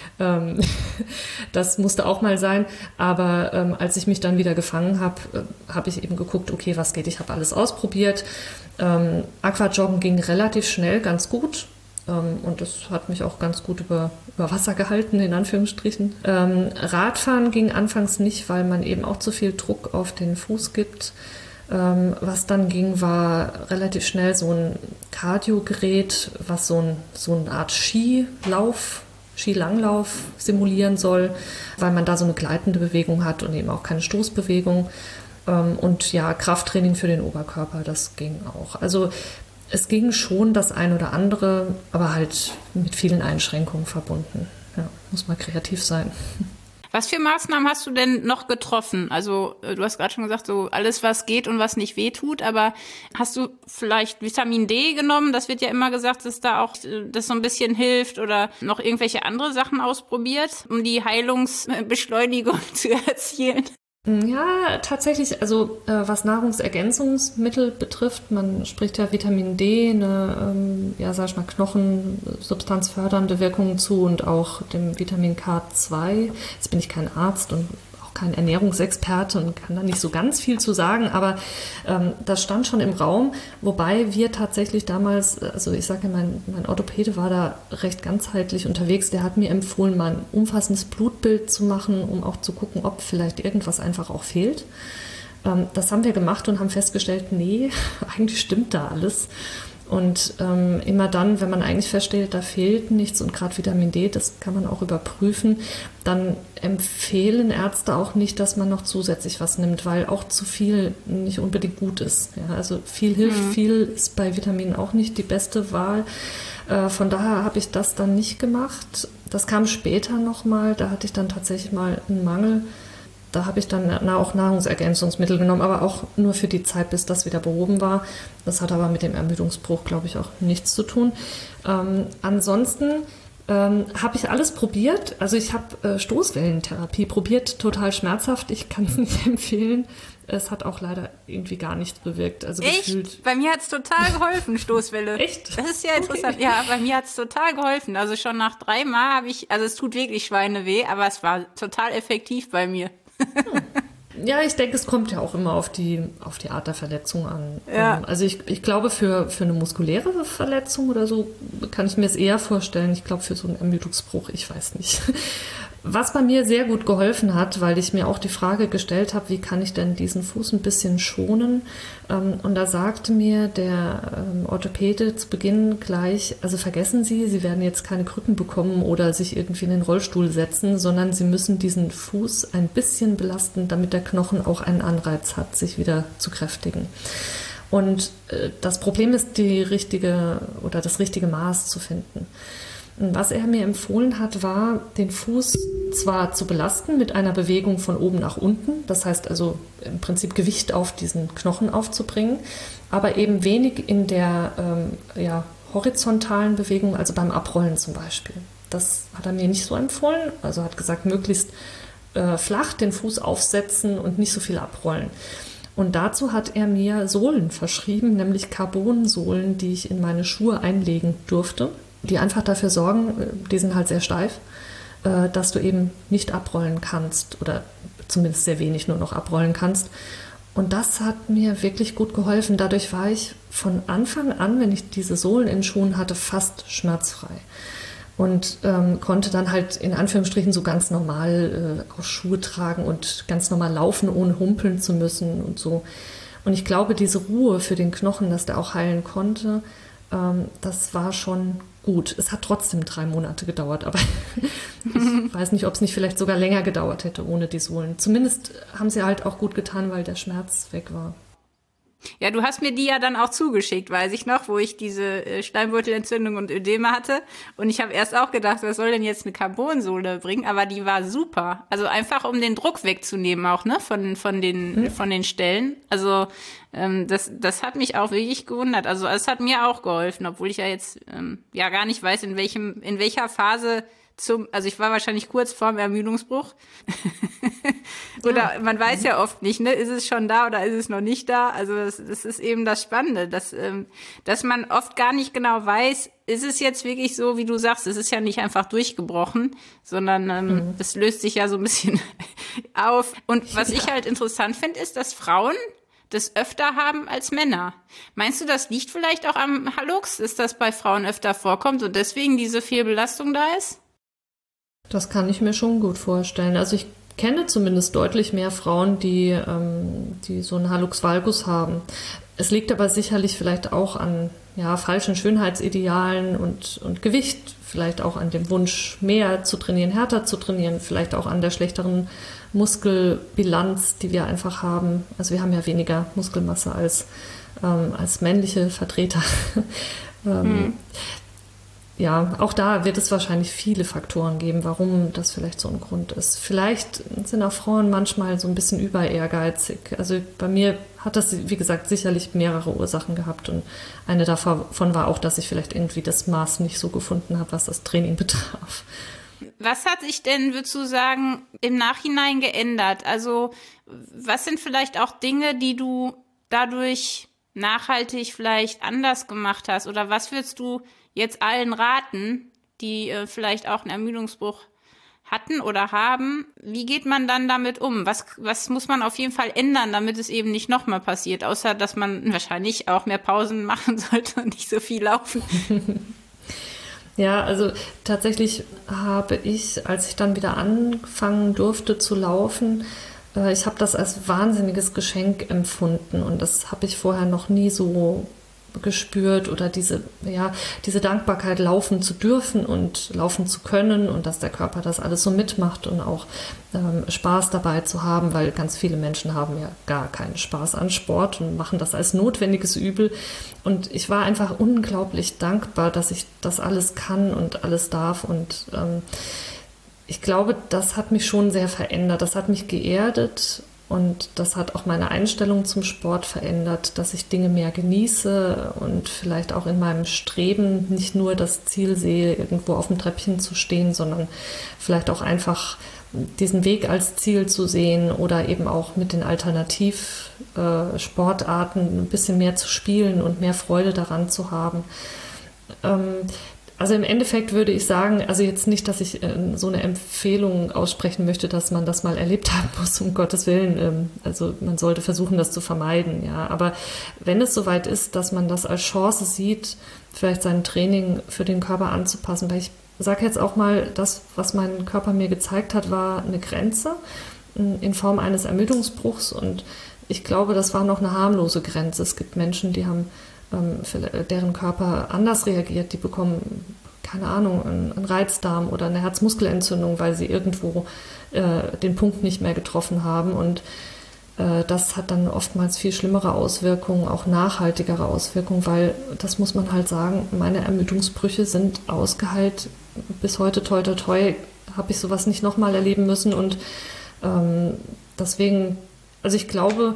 Das musste auch mal sein, aber als ich mich dann wieder gefangen habe, habe ich eben geguckt, okay, was geht, ich habe alles ausprobiert. Aquajoggen ging relativ schnell, ganz gut, und das hat mich auch ganz gut über Wasser gehalten, in Anführungsstrichen. Radfahren ging anfangs nicht, weil man eben auch zu viel Druck auf den Fuß gibt. Was dann ging, war relativ schnell so ein Cardio-Gerät, was so eine Art Skilanglauf simulieren soll, weil man da so eine gleitende Bewegung hat und eben auch keine Stoßbewegung. Und ja, Krafttraining für den Oberkörper, das ging auch. Also es ging schon das ein oder andere, aber halt mit vielen Einschränkungen verbunden. Ja, muss mal kreativ sein. Was für Maßnahmen hast du denn noch getroffen? Also du hast gerade schon gesagt, so alles, was geht und was nicht wehtut, aber hast du vielleicht Vitamin D genommen? Das wird ja immer gesagt, dass da auch das so ein bisschen hilft, oder noch irgendwelche andere Sachen ausprobiert, um die Heilungsbeschleunigung zu erzielen? Ja, tatsächlich, also was Nahrungsergänzungsmittel betrifft, man spricht ja Vitamin D, knochensubstanzfördernde Wirkungen zu, und auch dem Vitamin K2. Jetzt bin ich kein Arzt und auch kein Ernährungsexperte und kann da nicht so ganz viel zu sagen, aber das stand schon im Raum, wobei wir tatsächlich damals, also ich sage ja, mein Orthopäde war da recht ganzheitlich unterwegs, der hat mir empfohlen, mal ein umfassendes Blutbild zu machen, um auch zu gucken, ob vielleicht irgendwas einfach auch fehlt. Das haben wir gemacht und haben festgestellt, nee, eigentlich stimmt da alles. Und immer dann, wenn man eigentlich feststellt, da fehlt nichts, und gerade Vitamin D, das kann man auch überprüfen, dann empfehlen Ärzte auch nicht, dass man noch zusätzlich was nimmt, weil auch zu viel nicht unbedingt gut ist. Ja, also viel hilft, viel ist bei Vitaminen auch nicht die beste Wahl. Von daher habe ich das dann nicht gemacht. Das kam später nochmal, da hatte ich dann tatsächlich mal einen Mangel. Da habe ich dann auch Nahrungsergänzungsmittel genommen, aber auch nur für die Zeit, bis das wieder behoben war. Das hat aber mit dem Ermüdungsbruch, glaube ich, auch nichts zu tun. Ansonsten Habe ich alles probiert. Also ich habe Stoßwellentherapie probiert, total schmerzhaft. Ich kann es nicht empfehlen. Es hat auch leider irgendwie gar nichts bewirkt. Also echt? Gefühlt. Bei mir hat es total geholfen, Stoßwelle. Echt? Das ist ja interessant. Okay. Ja, bei mir hat es total geholfen. Also schon nach 3 Mal habe ich, also es tut wirklich Schweineweh, aber es war total effektiv bei mir. Ja, ich denke, es kommt ja auch immer auf die Art der Verletzung an. Ja. Also ich glaube, für eine muskuläre Verletzung oder so kann ich mir es eher vorstellen. Ich glaube, für so einen Ermüdungsbruch, ich weiß nicht. Was bei mir sehr gut geholfen hat, weil ich mir auch die Frage gestellt habe, wie kann ich denn diesen Fuß ein bisschen schonen? Und da sagte mir der Orthopäde zu Beginn gleich, also vergessen Sie, Sie werden jetzt keine Krücken bekommen oder sich irgendwie in den Rollstuhl setzen, sondern Sie müssen diesen Fuß ein bisschen belasten, damit der Knochen auch einen Anreiz hat, sich wieder zu kräftigen. Und das Problem ist, das richtige Maß zu finden. Und was er mir empfohlen hat, war, den Fuß zwar zu belasten mit einer Bewegung von oben nach unten, das heißt also im Prinzip Gewicht auf diesen Knochen aufzubringen, aber eben wenig in der horizontalen Bewegung, also beim Abrollen zum Beispiel. Das hat er mir nicht so empfohlen, also hat gesagt, möglichst flach den Fuß aufsetzen und nicht so viel abrollen. Und dazu hat er mir Sohlen verschrieben, nämlich Carbonsohlen, die ich in meine Schuhe einlegen durfte, die einfach dafür sorgen, die sind halt sehr steif, dass du eben nicht abrollen kannst oder zumindest sehr wenig nur noch abrollen kannst. Und das hat mir wirklich gut geholfen. Dadurch war ich von Anfang an, wenn ich diese Sohlen in den Schuhen hatte, fast schmerzfrei. Und konnte dann halt in Anführungsstrichen so ganz normal auch Schuhe tragen und ganz normal laufen, ohne humpeln zu müssen und so. Und ich glaube, diese Ruhe für den Knochen, dass der auch heilen konnte, das war schon gut. Es hat trotzdem 3 Monate gedauert, aber ich weiß nicht, ob es nicht vielleicht sogar länger gedauert hätte ohne die Sohlen. Zumindest haben sie halt auch gut getan, weil der Schmerz weg war. Ja, du hast mir die ja dann auch zugeschickt, weiß ich noch, wo ich diese Schleimbeutelentzündung und Ödeme hatte. Und ich habe erst auch gedacht, was soll denn jetzt eine Carbonsohle bringen? Aber die war super. Also einfach, um den Druck wegzunehmen auch, ne, von den Stellen. Also das hat mich auch wirklich gewundert. Also es hat mir auch geholfen, obwohl ich ja jetzt gar nicht weiß, in welcher Phase also ich war wahrscheinlich kurz vorm Ermüdungsbruch. Oder man weiß ja oft nicht, ne, ist es schon da oder ist es noch nicht da? Also das ist eben das Spannende, dass man oft gar nicht genau weiß, ist es jetzt wirklich so, wie du sagst, es ist ja nicht einfach durchgebrochen, sondern es löst sich ja so ein bisschen auf. Und was ich halt interessant finde, ist, dass Frauen das öfter haben als Männer. Meinst du, das liegt vielleicht auch am Hallux, dass das bei Frauen öfter vorkommt und deswegen diese Fehlbelastung da ist? Das kann ich mir schon gut vorstellen. Also ich kenne zumindest deutlich mehr Frauen, die so einen Hallux valgus haben. Es liegt aber sicherlich vielleicht auch an falschen Schönheitsidealen und Gewicht, vielleicht auch an dem Wunsch, mehr zu trainieren, härter zu trainieren, vielleicht auch an der schlechteren Muskelbilanz, die wir einfach haben. Also wir haben ja weniger Muskelmasse als männliche Vertreter. Ja, auch da wird es wahrscheinlich viele Faktoren geben, warum das vielleicht so ein Grund ist. Vielleicht sind auch Frauen manchmal so ein bisschen überehrgeizig. Also bei mir hat das, wie gesagt, sicherlich mehrere Ursachen gehabt. Und eine davon war auch, dass ich vielleicht irgendwie das Maß nicht so gefunden habe, was das Training betraf. Was hat sich denn, würdest du sagen, im Nachhinein geändert? Also was sind vielleicht auch Dinge, die du dadurch nachhaltig vielleicht anders gemacht hast? Oder was würdest du jetzt allen raten, die vielleicht auch einen Ermüdungsbruch hatten oder haben? Wie geht man dann damit um? Was muss man auf jeden Fall ändern, damit es eben nicht nochmal passiert? Außer, dass man wahrscheinlich auch mehr Pausen machen sollte und nicht so viel laufen. Ja, also tatsächlich habe ich, als ich dann wieder anfangen durfte zu laufen, ich habe das als wahnsinniges Geschenk empfunden und das habe ich vorher noch nie so gespürt oder diese Dankbarkeit, laufen zu dürfen und laufen zu können und dass der Körper das alles so mitmacht und auch Spaß dabei zu haben, weil ganz viele Menschen haben ja gar keinen Spaß an Sport und machen das als notwendiges Übel. Und ich war einfach unglaublich dankbar, dass ich das alles kann und alles darf und ich glaube, das hat mich schon sehr verändert. Das hat mich geerdet Und das hat auch meine Einstellung zum Sport verändert, dass ich Dinge mehr genieße und vielleicht auch in meinem Streben nicht nur das Ziel sehe, irgendwo auf dem Treppchen zu stehen, sondern vielleicht auch einfach diesen Weg als Ziel zu sehen oder eben auch mit den Alternativsportarten ein bisschen mehr zu spielen und mehr Freude daran zu haben. Also im Endeffekt würde ich sagen, also jetzt nicht, dass ich so eine Empfehlung aussprechen möchte, dass man das mal erlebt haben muss, um Gottes Willen. Also man sollte versuchen, das zu vermeiden, ja. Aber wenn es soweit ist, dass man das als Chance sieht, vielleicht sein Training für den Körper anzupassen, weil ich sage jetzt auch mal, das, was mein Körper mir gezeigt hat, war eine Grenze in Form eines Ermüdungsbruchs und ich glaube, das war noch eine harmlose Grenze. Es gibt Menschen, die haben deren Körper anders reagiert, die bekommen, keine Ahnung, einen Reizdarm oder eine Herzmuskelentzündung, weil sie irgendwo den Punkt nicht mehr getroffen haben und das hat dann oftmals viel schlimmere Auswirkungen, auch nachhaltigere Auswirkungen, weil, das muss man halt sagen, meine Ermüdungsbrüche sind ausgeheilt. Bis heute, toi, toi, toi, habe ich sowas nicht nochmal erleben müssen und deswegen, also ich glaube,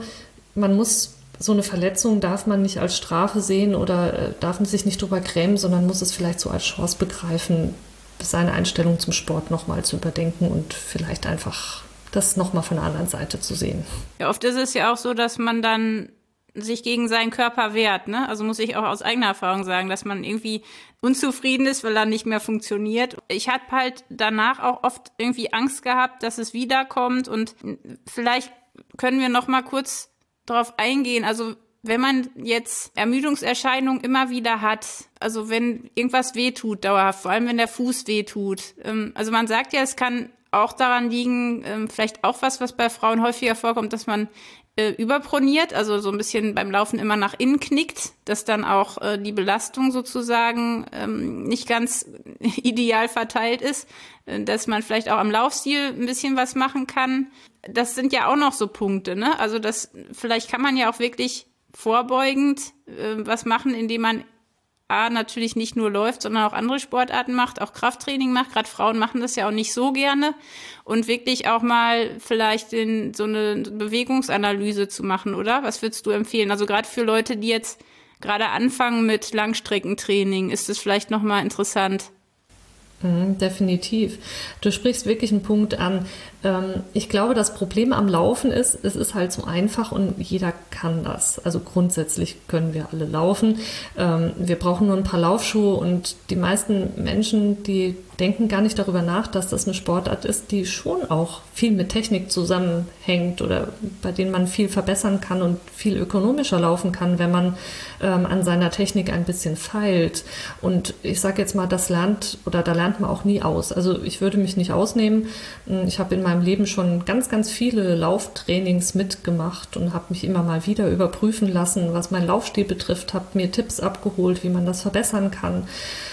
so eine Verletzung darf man nicht als Strafe sehen oder darf man sich nicht drüber grämen, sondern muss es vielleicht so als Chance begreifen, seine Einstellung zum Sport nochmal zu überdenken und vielleicht einfach das nochmal von der anderen Seite zu sehen. Ja, oft ist es ja auch so, dass man dann sich gegen seinen Körper wehrt, ne? Also muss ich auch aus eigener Erfahrung sagen, dass man irgendwie unzufrieden ist, weil er nicht mehr funktioniert. Ich habe halt danach auch oft irgendwie Angst gehabt, dass es wiederkommt und vielleicht können wir noch mal kurz darauf eingehen. Also wenn man jetzt Ermüdungserscheinungen immer wieder hat, also wenn irgendwas wehtut dauerhaft, vor allem wenn der Fuß wehtut, also man sagt ja, es kann auch daran liegen, vielleicht auch was bei Frauen häufiger vorkommt, dass man überproniert, also so ein bisschen beim Laufen immer nach innen knickt, dass dann auch die Belastung sozusagen nicht ganz ideal verteilt ist, dass man vielleicht auch am Laufstil ein bisschen was machen kann. Das sind ja auch noch so Punkte, ne? Also vielleicht kann man ja auch wirklich vorbeugend was machen, indem man natürlich nicht nur läuft, sondern auch andere Sportarten macht, auch Krafttraining macht. Gerade Frauen machen das ja auch nicht so gerne. Und wirklich auch mal vielleicht so eine Bewegungsanalyse zu machen, oder? Was würdest du empfehlen? Also gerade für Leute, die jetzt gerade anfangen mit Langstreckentraining, ist das vielleicht nochmal interessant. Definitiv. Du sprichst wirklich einen Punkt an. Ich glaube, das Problem am Laufen ist, es ist halt so einfach und jeder kann das. Also grundsätzlich können wir alle laufen. Wir brauchen nur ein paar Laufschuhe und die meisten Menschen, die denken gar nicht darüber nach, dass das eine Sportart ist, die schon auch viel mit Technik zusammenhängt oder bei denen man viel verbessern kann und viel ökonomischer laufen kann, wenn man an seiner Technik ein bisschen feilt. Und ich sage jetzt mal, da lernt man auch nie aus. Also ich würde mich nicht ausnehmen. Ich habe in meinem Leben schon ganz, ganz viele Lauftrainings mitgemacht und habe mich immer mal wieder überprüfen lassen, was mein Laufstil betrifft, habe mir Tipps abgeholt, wie man das verbessern kann.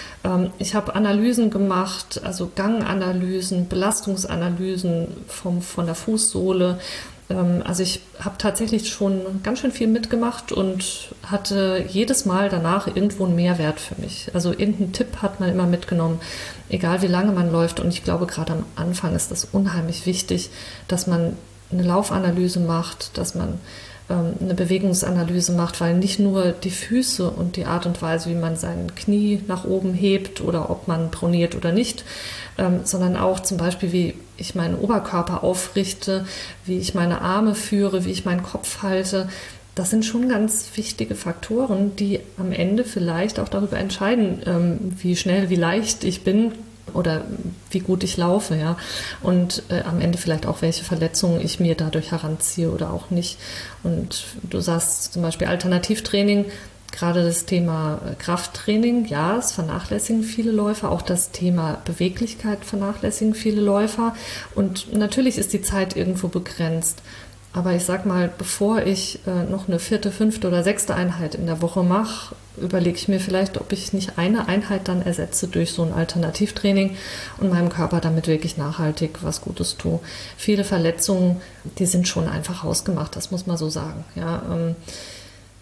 Ich habe Analysen gemacht, also Ganganalysen, Belastungsanalysen von der Fußsohle. Also ich habe tatsächlich schon ganz schön viel mitgemacht und hatte jedes Mal danach irgendwo einen Mehrwert für mich. Also irgendeinen Tipp hat man immer mitgenommen, egal wie lange man läuft. Und ich glaube, gerade am Anfang ist das unheimlich wichtig, dass man eine Laufanalyse macht, dass man eine Bewegungsanalyse macht, weil nicht nur die Füße und die Art und Weise, wie man sein Knie nach oben hebt oder ob man proniert oder nicht, sondern auch zum Beispiel, wie ich meinen Oberkörper aufrichte, wie ich meine Arme führe, wie ich meinen Kopf halte. Das sind schon ganz wichtige Faktoren, die am Ende vielleicht auch darüber entscheiden, wie schnell, wie leicht ich bin oder wie gut ich laufe, ja. Und am Ende vielleicht auch, welche Verletzungen ich mir dadurch heranziehe oder auch nicht. Und du sagst zum Beispiel Alternativtraining, gerade das Thema Krafttraining, ja, es vernachlässigen viele Läufer. Auch das Thema Beweglichkeit vernachlässigen viele Läufer. Und natürlich ist die Zeit irgendwo begrenzt. Aber ich sag mal, bevor ich noch eine 4., 5. oder 6. Einheit in der Woche mache, überlege ich mir vielleicht, ob ich nicht eine Einheit dann ersetze durch so ein Alternativtraining und meinem Körper damit wirklich nachhaltig was Gutes tue. Viele Verletzungen, die sind schon einfach hausgemacht, das muss man so sagen. Ja,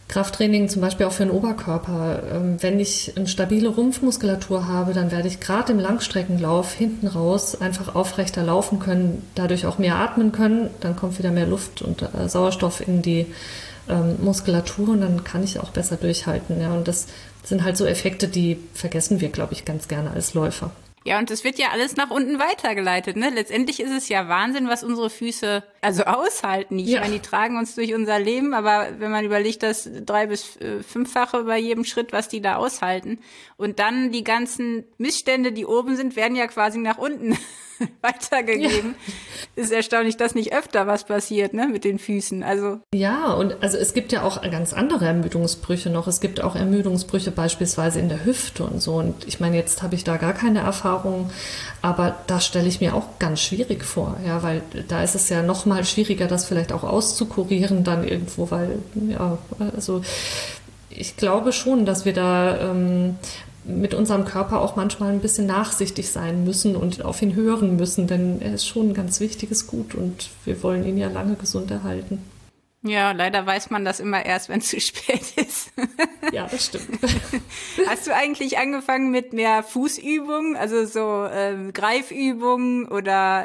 Krafttraining zum Beispiel auch für den Oberkörper. Wenn ich eine stabile Rumpfmuskulatur habe, dann werde ich gerade im Langstreckenlauf hinten raus einfach aufrechter laufen können, dadurch auch mehr atmen können. Dann kommt wieder mehr Luft und Sauerstoff in die Muskulatur und dann kann ich auch besser durchhalten. Ja. Und das sind halt so Effekte, die vergessen wir, glaube ich, ganz gerne als Läufer. Ja, und das wird ja alles nach unten weitergeleitet, ne? Letztendlich ist es ja Wahnsinn, was unsere Füße also aushalten. Ich meine, die tragen uns durch unser Leben, aber wenn man überlegt, das 3- bis 5-fache bei jedem Schritt, was die da aushalten. Und dann die ganzen Missstände, die oben sind, werden ja quasi nach unten weitergegeben. Ja. Ist erstaunlich, dass nicht öfter was passiert, ne, mit den Füßen. Also ja, und also es gibt ja auch ganz andere Ermüdungsbrüche noch. Es gibt auch Ermüdungsbrüche beispielsweise in der Hüfte und so. Und ich meine, jetzt habe ich da gar keine Erfahrung, aber das stelle ich mir auch ganz schwierig vor, ja, weil da ist es ja noch mal schwieriger, das vielleicht auch auszukurieren dann irgendwo, weil, ja, also ich glaube schon, dass wir da mit unserem Körper auch manchmal ein bisschen nachsichtig sein müssen und auf ihn hören müssen, denn er ist schon ein ganz wichtiges Gut und wir wollen ihn ja lange gesund erhalten. Ja, leider weiß man das immer erst, wenn es zu spät ist. Ja, das stimmt. Hast du eigentlich angefangen mit mehr Fußübungen, also so Greifübungen oder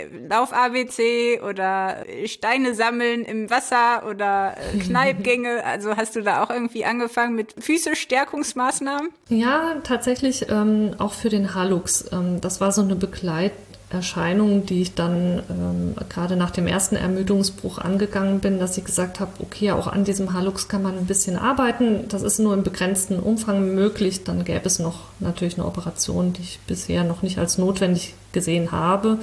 Lauf-ABC oder Steine sammeln im Wasser oder Kneipgänge? Also hast du da auch irgendwie angefangen mit Füße-Stärkungsmaßnahmen? Ja, tatsächlich auch für den Halux. Das war so eine Begleiterscheinung, die ich dann gerade nach dem ersten Ermüdungsbruch angegangen bin, dass ich gesagt habe, okay, auch an diesem Halux kann man ein bisschen arbeiten. Das ist nur im begrenzten Umfang möglich. Dann gäbe es noch natürlich eine Operation, die ich bisher noch nicht als notwendig gesehen habe.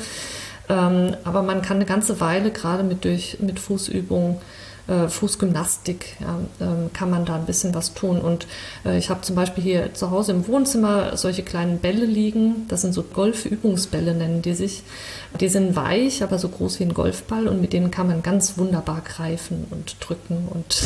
Aber man kann eine ganze Weile gerade mit Fußübungen, Fußgymnastik, ja, kann man da ein bisschen was tun. Und ich habe zum Beispiel hier zu Hause im Wohnzimmer solche kleinen Bälle liegen. Das sind so Golfübungsbälle, nennen die sich. Die sind weich, aber so groß wie ein Golfball und mit denen kann man ganz wunderbar greifen und drücken. Und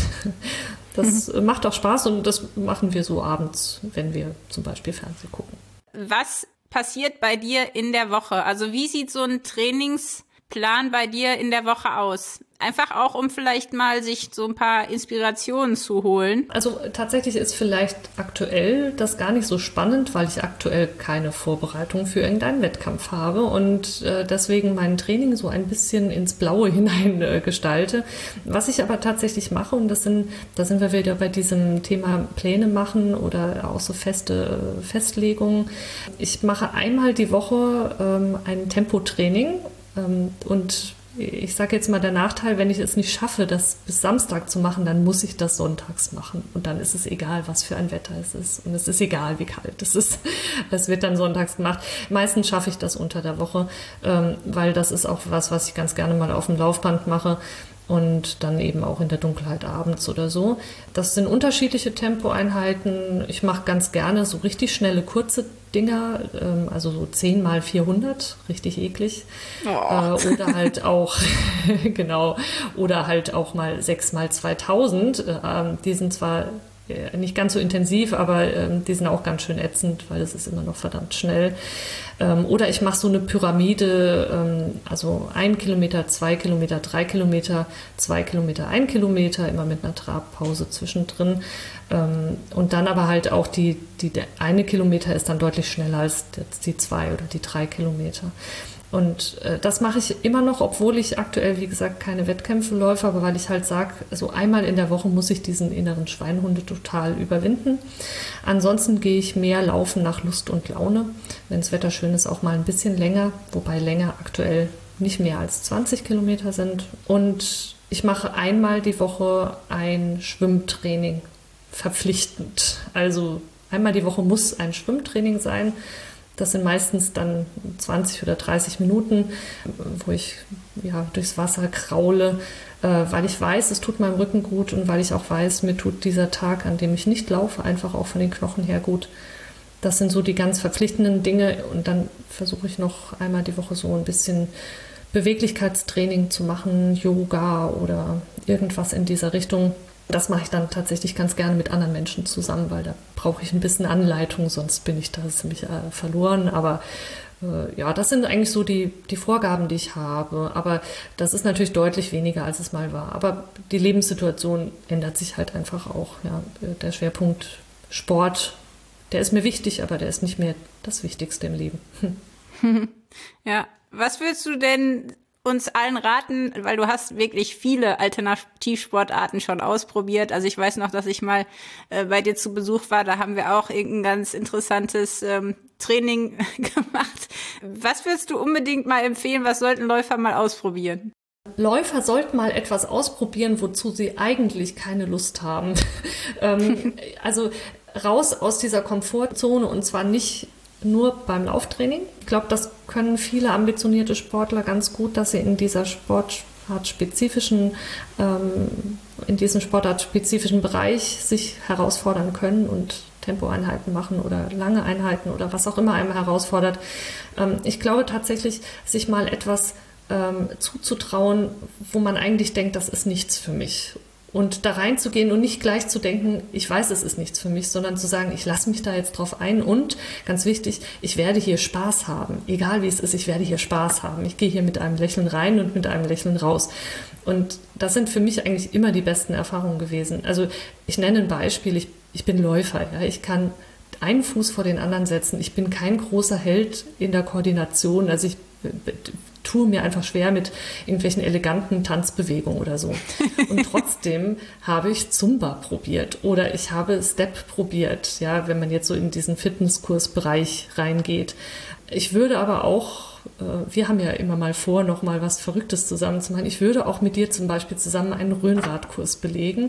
das macht auch Spaß und das machen wir so abends, wenn wir zum Beispiel Fernsehen gucken. Was passiert bei dir in der Woche? Also wie sieht so ein Trainingsplan bei dir in der Woche aus? Einfach auch, um vielleicht mal sich so ein paar Inspirationen zu holen. Also tatsächlich ist vielleicht aktuell das gar nicht so spannend, weil ich aktuell keine Vorbereitung für irgendeinen Wettkampf habe und deswegen mein Training so ein bisschen ins Blaue hinein gestalte. Was ich aber tatsächlich mache, und da sind wir wieder bei diesem Thema Pläne machen oder auch so feste Festlegungen. Ich mache einmal die Woche ein Tempotraining und ich sage jetzt mal der Nachteil, wenn ich es nicht schaffe, das bis Samstag zu machen, dann muss ich das sonntags machen. Und dann ist es egal, was für ein Wetter es ist. Und es ist egal, wie kalt es ist. Es wird dann sonntags gemacht. Meistens schaffe ich das unter der Woche, weil das ist auch was ich ganz gerne mal auf dem Laufband mache. Und dann eben auch in der Dunkelheit abends oder so. Das sind unterschiedliche Tempoeinheiten. Ich mache ganz gerne so richtig schnelle, kurze Dinger, also so 10 mal 400, richtig eklig. Oh. Oder halt auch, genau, oder halt auch mal 6 mal 2000. Die sind zwar nicht ganz so intensiv, aber die sind auch ganz schön ätzend, weil es ist immer noch verdammt schnell. Oder ich mache so eine Pyramide, also 1 Kilometer, 2 Kilometer, 3 Kilometer, 2 Kilometer, 1 Kilometer, immer mit einer Trabpause zwischendrin. Und dann aber halt auch der 1 Kilometer ist dann deutlich schneller als die 2 oder die 3 Kilometer. Und das mache ich immer noch, obwohl ich aktuell, wie gesagt, keine Wettkämpfe läufe, aber weil ich halt sage, so einmal in der Woche muss ich diesen inneren Schweinehund total überwinden. Ansonsten gehe ich mehr laufen nach Lust und Laune. Wenn das Wetter schön ist, auch mal ein bisschen länger, wobei länger aktuell nicht mehr als 20 Kilometer sind. Und ich mache einmal die Woche ein Schwimmtraining, verpflichtend. Also einmal die Woche muss ein Schwimmtraining sein. Das sind meistens dann 20 oder 30 Minuten, wo ich durchs Wasser kraule, weil ich weiß, es tut meinem Rücken gut und weil ich auch weiß, mir tut dieser Tag, an dem ich nicht laufe, einfach auch von den Knochen her gut. Das sind so die ganz verpflichtenden Dinge und dann versuche ich noch einmal die Woche so ein bisschen Beweglichkeitstraining zu machen, Yoga oder irgendwas in dieser Richtung. Das mache ich dann tatsächlich ganz gerne mit anderen Menschen zusammen, weil da brauche ich ein bisschen Anleitung, sonst bin ich da ziemlich verloren. Aber Ja, das sind eigentlich so die Vorgaben, die ich habe. Aber das ist natürlich deutlich weniger, als es mal war. Aber die Lebenssituation ändert sich halt einfach auch. Ja. Der Schwerpunkt Sport, der ist mir wichtig, aber der ist nicht mehr das Wichtigste im Leben. Ja, was würdest du denn uns allen raten, weil du hast wirklich viele Alternativsportarten schon ausprobiert. Also ich weiß noch, dass ich mal bei dir zu Besuch war, da haben wir auch irgendein ganz interessantes Training gemacht. Was würdest du unbedingt mal empfehlen, was sollten Läufer mal ausprobieren? Läufer sollten mal etwas ausprobieren, wozu sie eigentlich keine Lust haben. Also raus aus dieser Komfortzone und zwar nicht nur beim Lauftraining. Ich glaube, das können viele ambitionierte Sportler ganz gut, dass sie in dieser sportartspezifischen Bereich sich herausfordern können und Tempoeinheiten machen oder lange Einheiten oder was auch immer einem herausfordert. Ich glaube tatsächlich, sich mal etwas zuzutrauen, wo man eigentlich denkt, das ist nichts für mich. Und da reinzugehen und nicht gleich zu denken, ich weiß, es ist nichts für mich, sondern zu sagen, ich lasse mich da jetzt drauf ein und, ganz wichtig, ich werde hier Spaß haben. Egal wie es ist, ich werde hier Spaß haben. Ich gehe hier mit einem Lächeln rein und mit einem Lächeln raus. Und das sind für mich eigentlich immer die besten Erfahrungen gewesen. Also ich nenne ein Beispiel, ich bin Läufer, ja, ich kann einen Fuß vor den anderen setzen. Ich bin kein großer Held in der Koordination, also ich tue mir einfach schwer mit irgendwelchen eleganten Tanzbewegungen oder so. Und trotzdem habe ich Zumba probiert oder ich habe Step probiert, ja, wenn man jetzt so in diesen Fitnesskursbereich reingeht. Ich würde aber auch, wir haben ja immer mal vor, noch mal was Verrücktes zusammen zu machen. Ich würde auch mit dir zum Beispiel zusammen einen Rhönradkurs belegen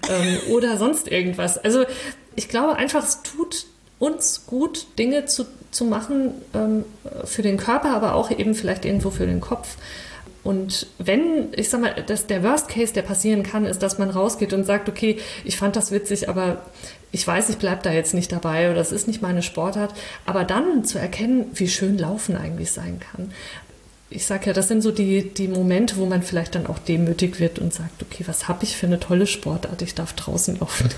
oder sonst irgendwas. Also ich glaube einfach, es tut uns gut, Dinge zu machen für den Körper, aber auch eben vielleicht irgendwo für den Kopf. Und wenn, ich sag mal, der Worst Case, der passieren kann, ist, dass man rausgeht und sagt, okay, ich fand das witzig, aber ich weiß, ich bleibe da jetzt nicht dabei oder das ist nicht meine Sportart. Aber dann zu erkennen, wie schön Laufen eigentlich sein kann. Ich sage ja, das sind so die Momente, wo man vielleicht dann auch demütig wird und sagt, okay, was habe ich für eine tolle Sportart, ich darf draußen laufen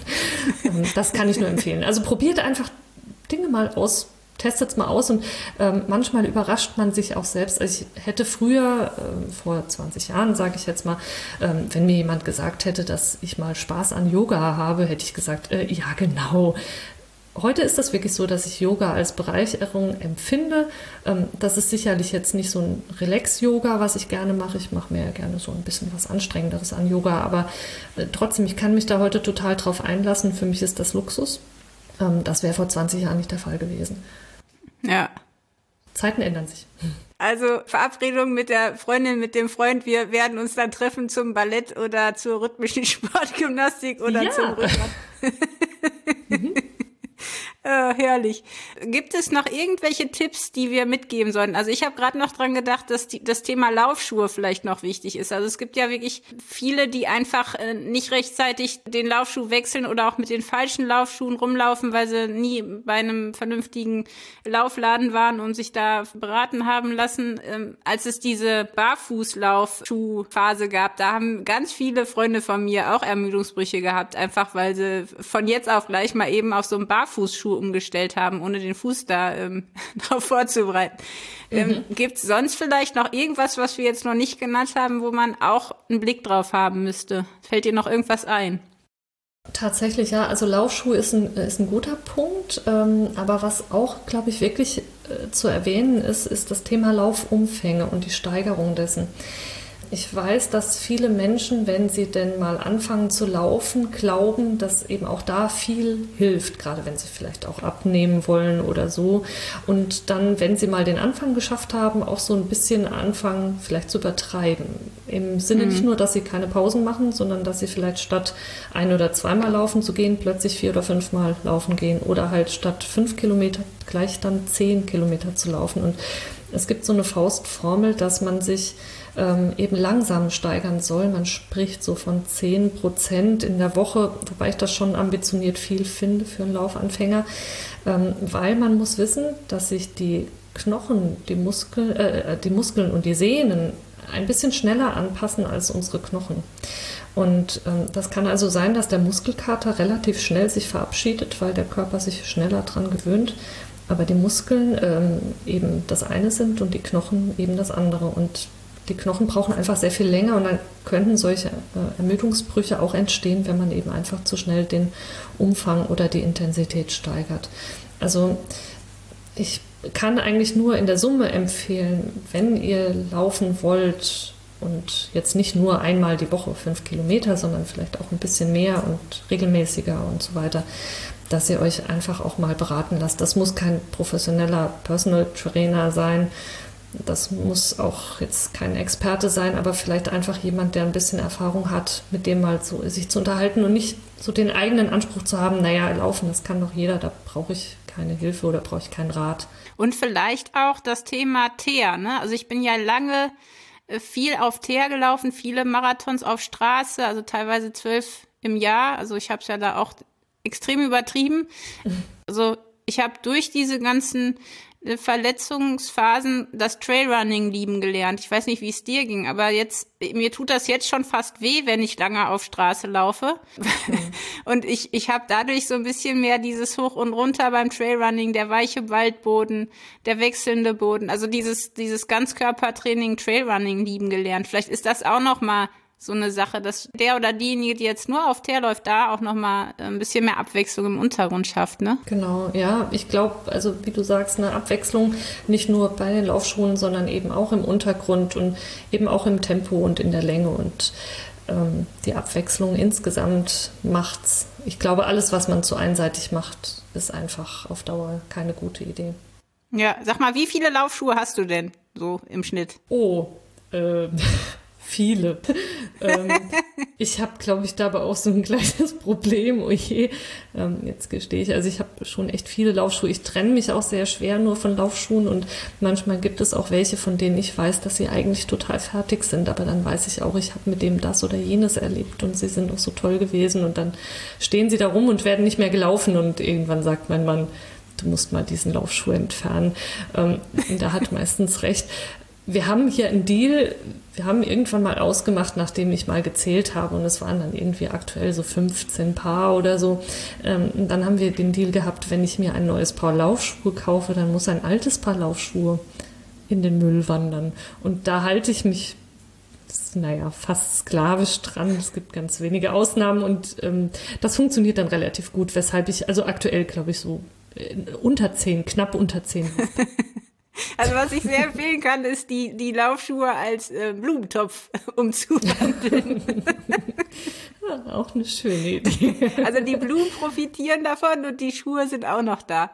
gehen. Das kann ich nur empfehlen. Also probiert einfach Dinge mal aus, testet es mal aus und manchmal überrascht man sich auch selbst. Also ich hätte früher, vor 20 Jahren, sage ich jetzt mal, wenn mir jemand gesagt hätte, dass ich mal Spaß an Yoga habe, hätte ich gesagt, ja genau. Heute ist das wirklich so, dass ich Yoga als Bereicherung empfinde. Das ist sicherlich jetzt nicht so ein Relax-Yoga, was ich gerne mache. Ich mache mir ja gerne so ein bisschen was Anstrengenderes an Yoga, aber trotzdem, ich kann mich da heute total drauf einlassen. Für mich ist das Luxus. Das wäre vor 20 Jahren nicht der Fall gewesen. Ja. Zeiten ändern sich. Also Verabredung mit der Freundin, mit dem Freund, wir werden uns dann treffen zum Ballett oder zur rhythmischen Sportgymnastik oder zum Rückwärts. Herrlich. Gibt es noch irgendwelche Tipps, die wir mitgeben sollten? Also ich habe gerade noch dran gedacht, dass das Thema Laufschuhe vielleicht noch wichtig ist. Also es gibt ja wirklich viele, die einfach nicht rechtzeitig den Laufschuh wechseln oder auch mit den falschen Laufschuhen rumlaufen, weil sie nie bei einem vernünftigen Laufladen waren und sich da beraten haben lassen. Als es diese Barfußlaufschuhphase gab, da haben ganz viele Freunde von mir auch Ermüdungsbrüche gehabt, einfach weil sie von jetzt auf gleich mal eben auf so einen Barfußschuh umgestellt haben, ohne den Fuß da drauf vorzubereiten. Gibt es sonst vielleicht noch irgendwas, was wir jetzt noch nicht genannt haben, wo man auch einen Blick drauf haben müsste? Fällt dir noch irgendwas ein? Tatsächlich, ja. Also Laufschuh ist ein guter Punkt. Aber was auch, glaube ich, wirklich zu erwähnen ist das Thema Laufumfänge und die Steigerung dessen. Ich weiß, dass viele Menschen, wenn sie denn mal anfangen zu laufen, glauben, dass eben auch da viel hilft, gerade wenn sie vielleicht auch abnehmen wollen oder so. Und dann, wenn sie mal den Anfang geschafft haben, auch so ein bisschen anfangen, vielleicht zu übertreiben. Im Sinne nicht nur, dass sie keine Pausen machen, sondern dass sie vielleicht statt 1- oder zweimal laufen zu gehen, plötzlich 4- oder 5-mal laufen gehen oder halt statt 5 Kilometer gleich dann 10 Kilometer zu laufen. Und es gibt so eine Faustformel, dass man sich eben langsam steigern soll. Man spricht so von 10% in der Woche, wobei ich das schon ambitioniert viel finde für einen Laufanfänger, weil man muss wissen, dass sich die Knochen, die Muskeln und die Sehnen ein bisschen schneller anpassen als unsere Knochen. Und das kann also sein, dass der Muskelkater relativ schnell sich verabschiedet, weil der Körper sich schneller daran gewöhnt. aber die Muskeln eben das eine sind und die Knochen eben das andere. Und die Knochen brauchen einfach sehr viel länger und dann könnten solche Ermüdungsbrüche auch entstehen, wenn man eben einfach zu schnell den Umfang oder die Intensität steigert. Also ich kann eigentlich nur in der Summe empfehlen, wenn ihr laufen wollt und jetzt nicht nur einmal die Woche 5 Kilometer, sondern vielleicht auch ein bisschen mehr und regelmäßiger und so weiter, dass ihr euch einfach auch mal beraten lasst. Das muss kein professioneller Personal Trainer sein, das muss auch jetzt kein Experte sein, aber vielleicht einfach jemand, der ein bisschen Erfahrung hat, mit dem mal so sich zu unterhalten und nicht so den eigenen Anspruch zu haben, naja, laufen, das kann doch jeder, da brauche ich keine Hilfe oder brauche ich keinen Rat. Und vielleicht auch das Thema Teer, ne? Also ich bin ja lange viel auf Teer gelaufen, viele Marathons auf Straße, also teilweise 12 im Jahr. Also ich habe es ja da auch extrem übertrieben. Also ich habe durch diese ganzen Verletzungsphasen das Trailrunning lieben gelernt. Ich weiß nicht, wie es dir ging, aber mir tut das jetzt schon fast weh, wenn ich lange auf Straße laufe. Und ich habe dadurch so ein bisschen mehr dieses Hoch und Runter beim Trailrunning, der weiche Waldboden, der wechselnde Boden, also dieses Ganzkörpertraining Trailrunning lieben gelernt. Vielleicht ist das auch noch mal so eine Sache, dass der oder diejenige, die jetzt nur auf Teer läuft, da auch nochmal ein bisschen mehr Abwechslung im Untergrund schafft, ne? Genau, ja. Ich glaube, also wie du sagst, eine Abwechslung nicht nur bei den Laufschuhen, sondern eben auch im Untergrund und eben auch im Tempo und in der Länge. Und die Abwechslung insgesamt macht's. Ich glaube, alles, was man zu einseitig macht, ist einfach auf Dauer keine gute Idee. Ja, sag mal, wie viele Laufschuhe hast du denn so im Schnitt? Viele. Ich habe, glaube ich, dabei auch so ein kleines Problem. Oh je, jetzt gestehe ich, also ich habe schon echt viele Laufschuhe. Ich trenne mich auch sehr schwer nur von Laufschuhen und manchmal gibt es auch welche, von denen ich weiß, dass sie eigentlich total fertig sind. Aber dann weiß ich auch, ich habe mit dem das oder jenes erlebt und sie sind auch so toll gewesen. Und dann stehen sie da rum und werden nicht mehr gelaufen und irgendwann sagt mein Mann, du musst mal diesen Laufschuh entfernen. Und er hat meistens recht. Wir haben hier einen Deal, wir haben irgendwann mal ausgemacht, nachdem ich mal gezählt habe und es waren dann irgendwie aktuell so 15 Paar oder so. Und dann haben wir den Deal gehabt, wenn ich mir ein neues Paar Laufschuhe kaufe, dann muss ein altes Paar Laufschuhe in den Müll wandern. Und da halte ich mich, fast sklavisch dran. Es gibt ganz wenige Ausnahmen und das funktioniert dann relativ gut, weshalb ich, also aktuell glaube ich so knapp unter 10 habe. Also was ich sehr empfehlen kann, ist die Laufschuhe als Blumentopf umzuwandeln. Ja, auch eine schöne Idee. Also die Blumen profitieren davon und die Schuhe sind auch noch da.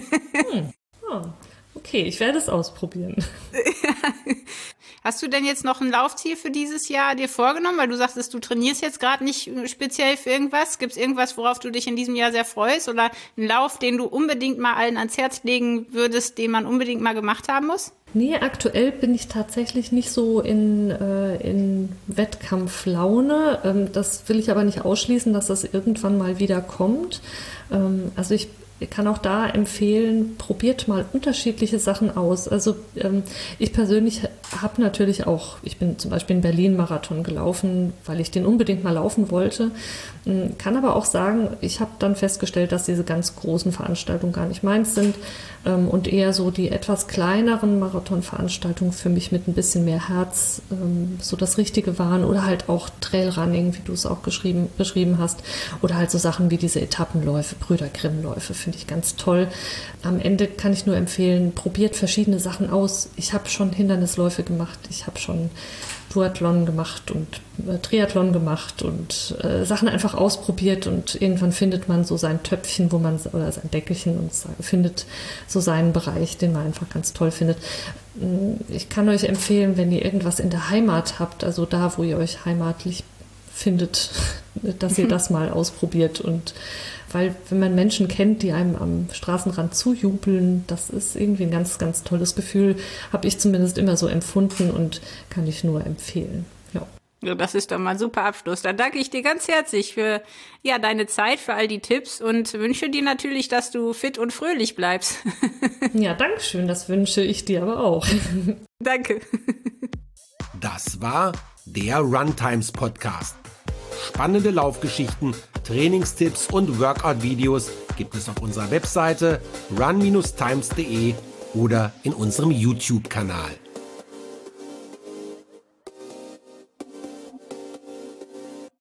Okay, ich werde es ausprobieren. Hast du denn jetzt noch ein Laufziel für dieses Jahr dir vorgenommen? Weil du sagtest, du trainierst jetzt gerade nicht speziell für irgendwas. Gibt es irgendwas, worauf du dich in diesem Jahr sehr freust? Oder einen Lauf, den du unbedingt mal allen ans Herz legen würdest, den man unbedingt mal gemacht haben muss? Nee, aktuell bin ich tatsächlich nicht so in Wettkampflaune. Das will ich aber nicht ausschließen, dass das irgendwann mal wieder kommt. Also ich kann auch da empfehlen, probiert mal unterschiedliche Sachen aus. Also ich persönlich habe natürlich auch, ich bin zum Beispiel in Berlin-Marathon gelaufen, weil ich den unbedingt mal laufen wollte. Kann aber auch sagen, ich habe dann festgestellt, dass diese ganz großen Veranstaltungen gar nicht meins sind und eher so die etwas kleineren Marathonveranstaltungen für mich mit ein bisschen mehr Herz so das Richtige waren oder halt auch Trailrunning, wie du es auch beschrieben hast, oder halt so Sachen wie diese Etappenläufe, Brüder Grimm-Läufe, finde ich ganz toll. Am Ende kann ich nur empfehlen, probiert verschiedene Sachen aus. Ich habe schon Hindernisläufe gemacht, ich habe schon Duathlon gemacht und Triathlon gemacht und Sachen einfach ausprobiert und irgendwann findet man so sein Töpfchen, oder sein Deckelchen und findet so seinen Bereich, den man einfach ganz toll findet. Ich kann euch empfehlen, wenn ihr irgendwas in der Heimat habt, also da, wo ihr euch heimatlich findet, dass ihr das mal ausprobiert. Und weil, wenn man Menschen kennt, die einem am Straßenrand zujubeln, das ist irgendwie ein ganz, ganz tolles Gefühl, habe ich zumindest immer so empfunden und kann ich nur empfehlen. Ja, das ist doch mal ein super Abschluss. Dann danke ich dir ganz herzlich für deine Zeit, für all die Tipps und wünsche dir natürlich, dass du fit und fröhlich bleibst. Ja, danke schön, das wünsche ich dir aber auch. Danke. Das war der Runtimes Podcast. Spannende Laufgeschichten Trainingstipps und Workout-Videos gibt es auf unserer Webseite run-times.de oder in unserem YouTube-Kanal.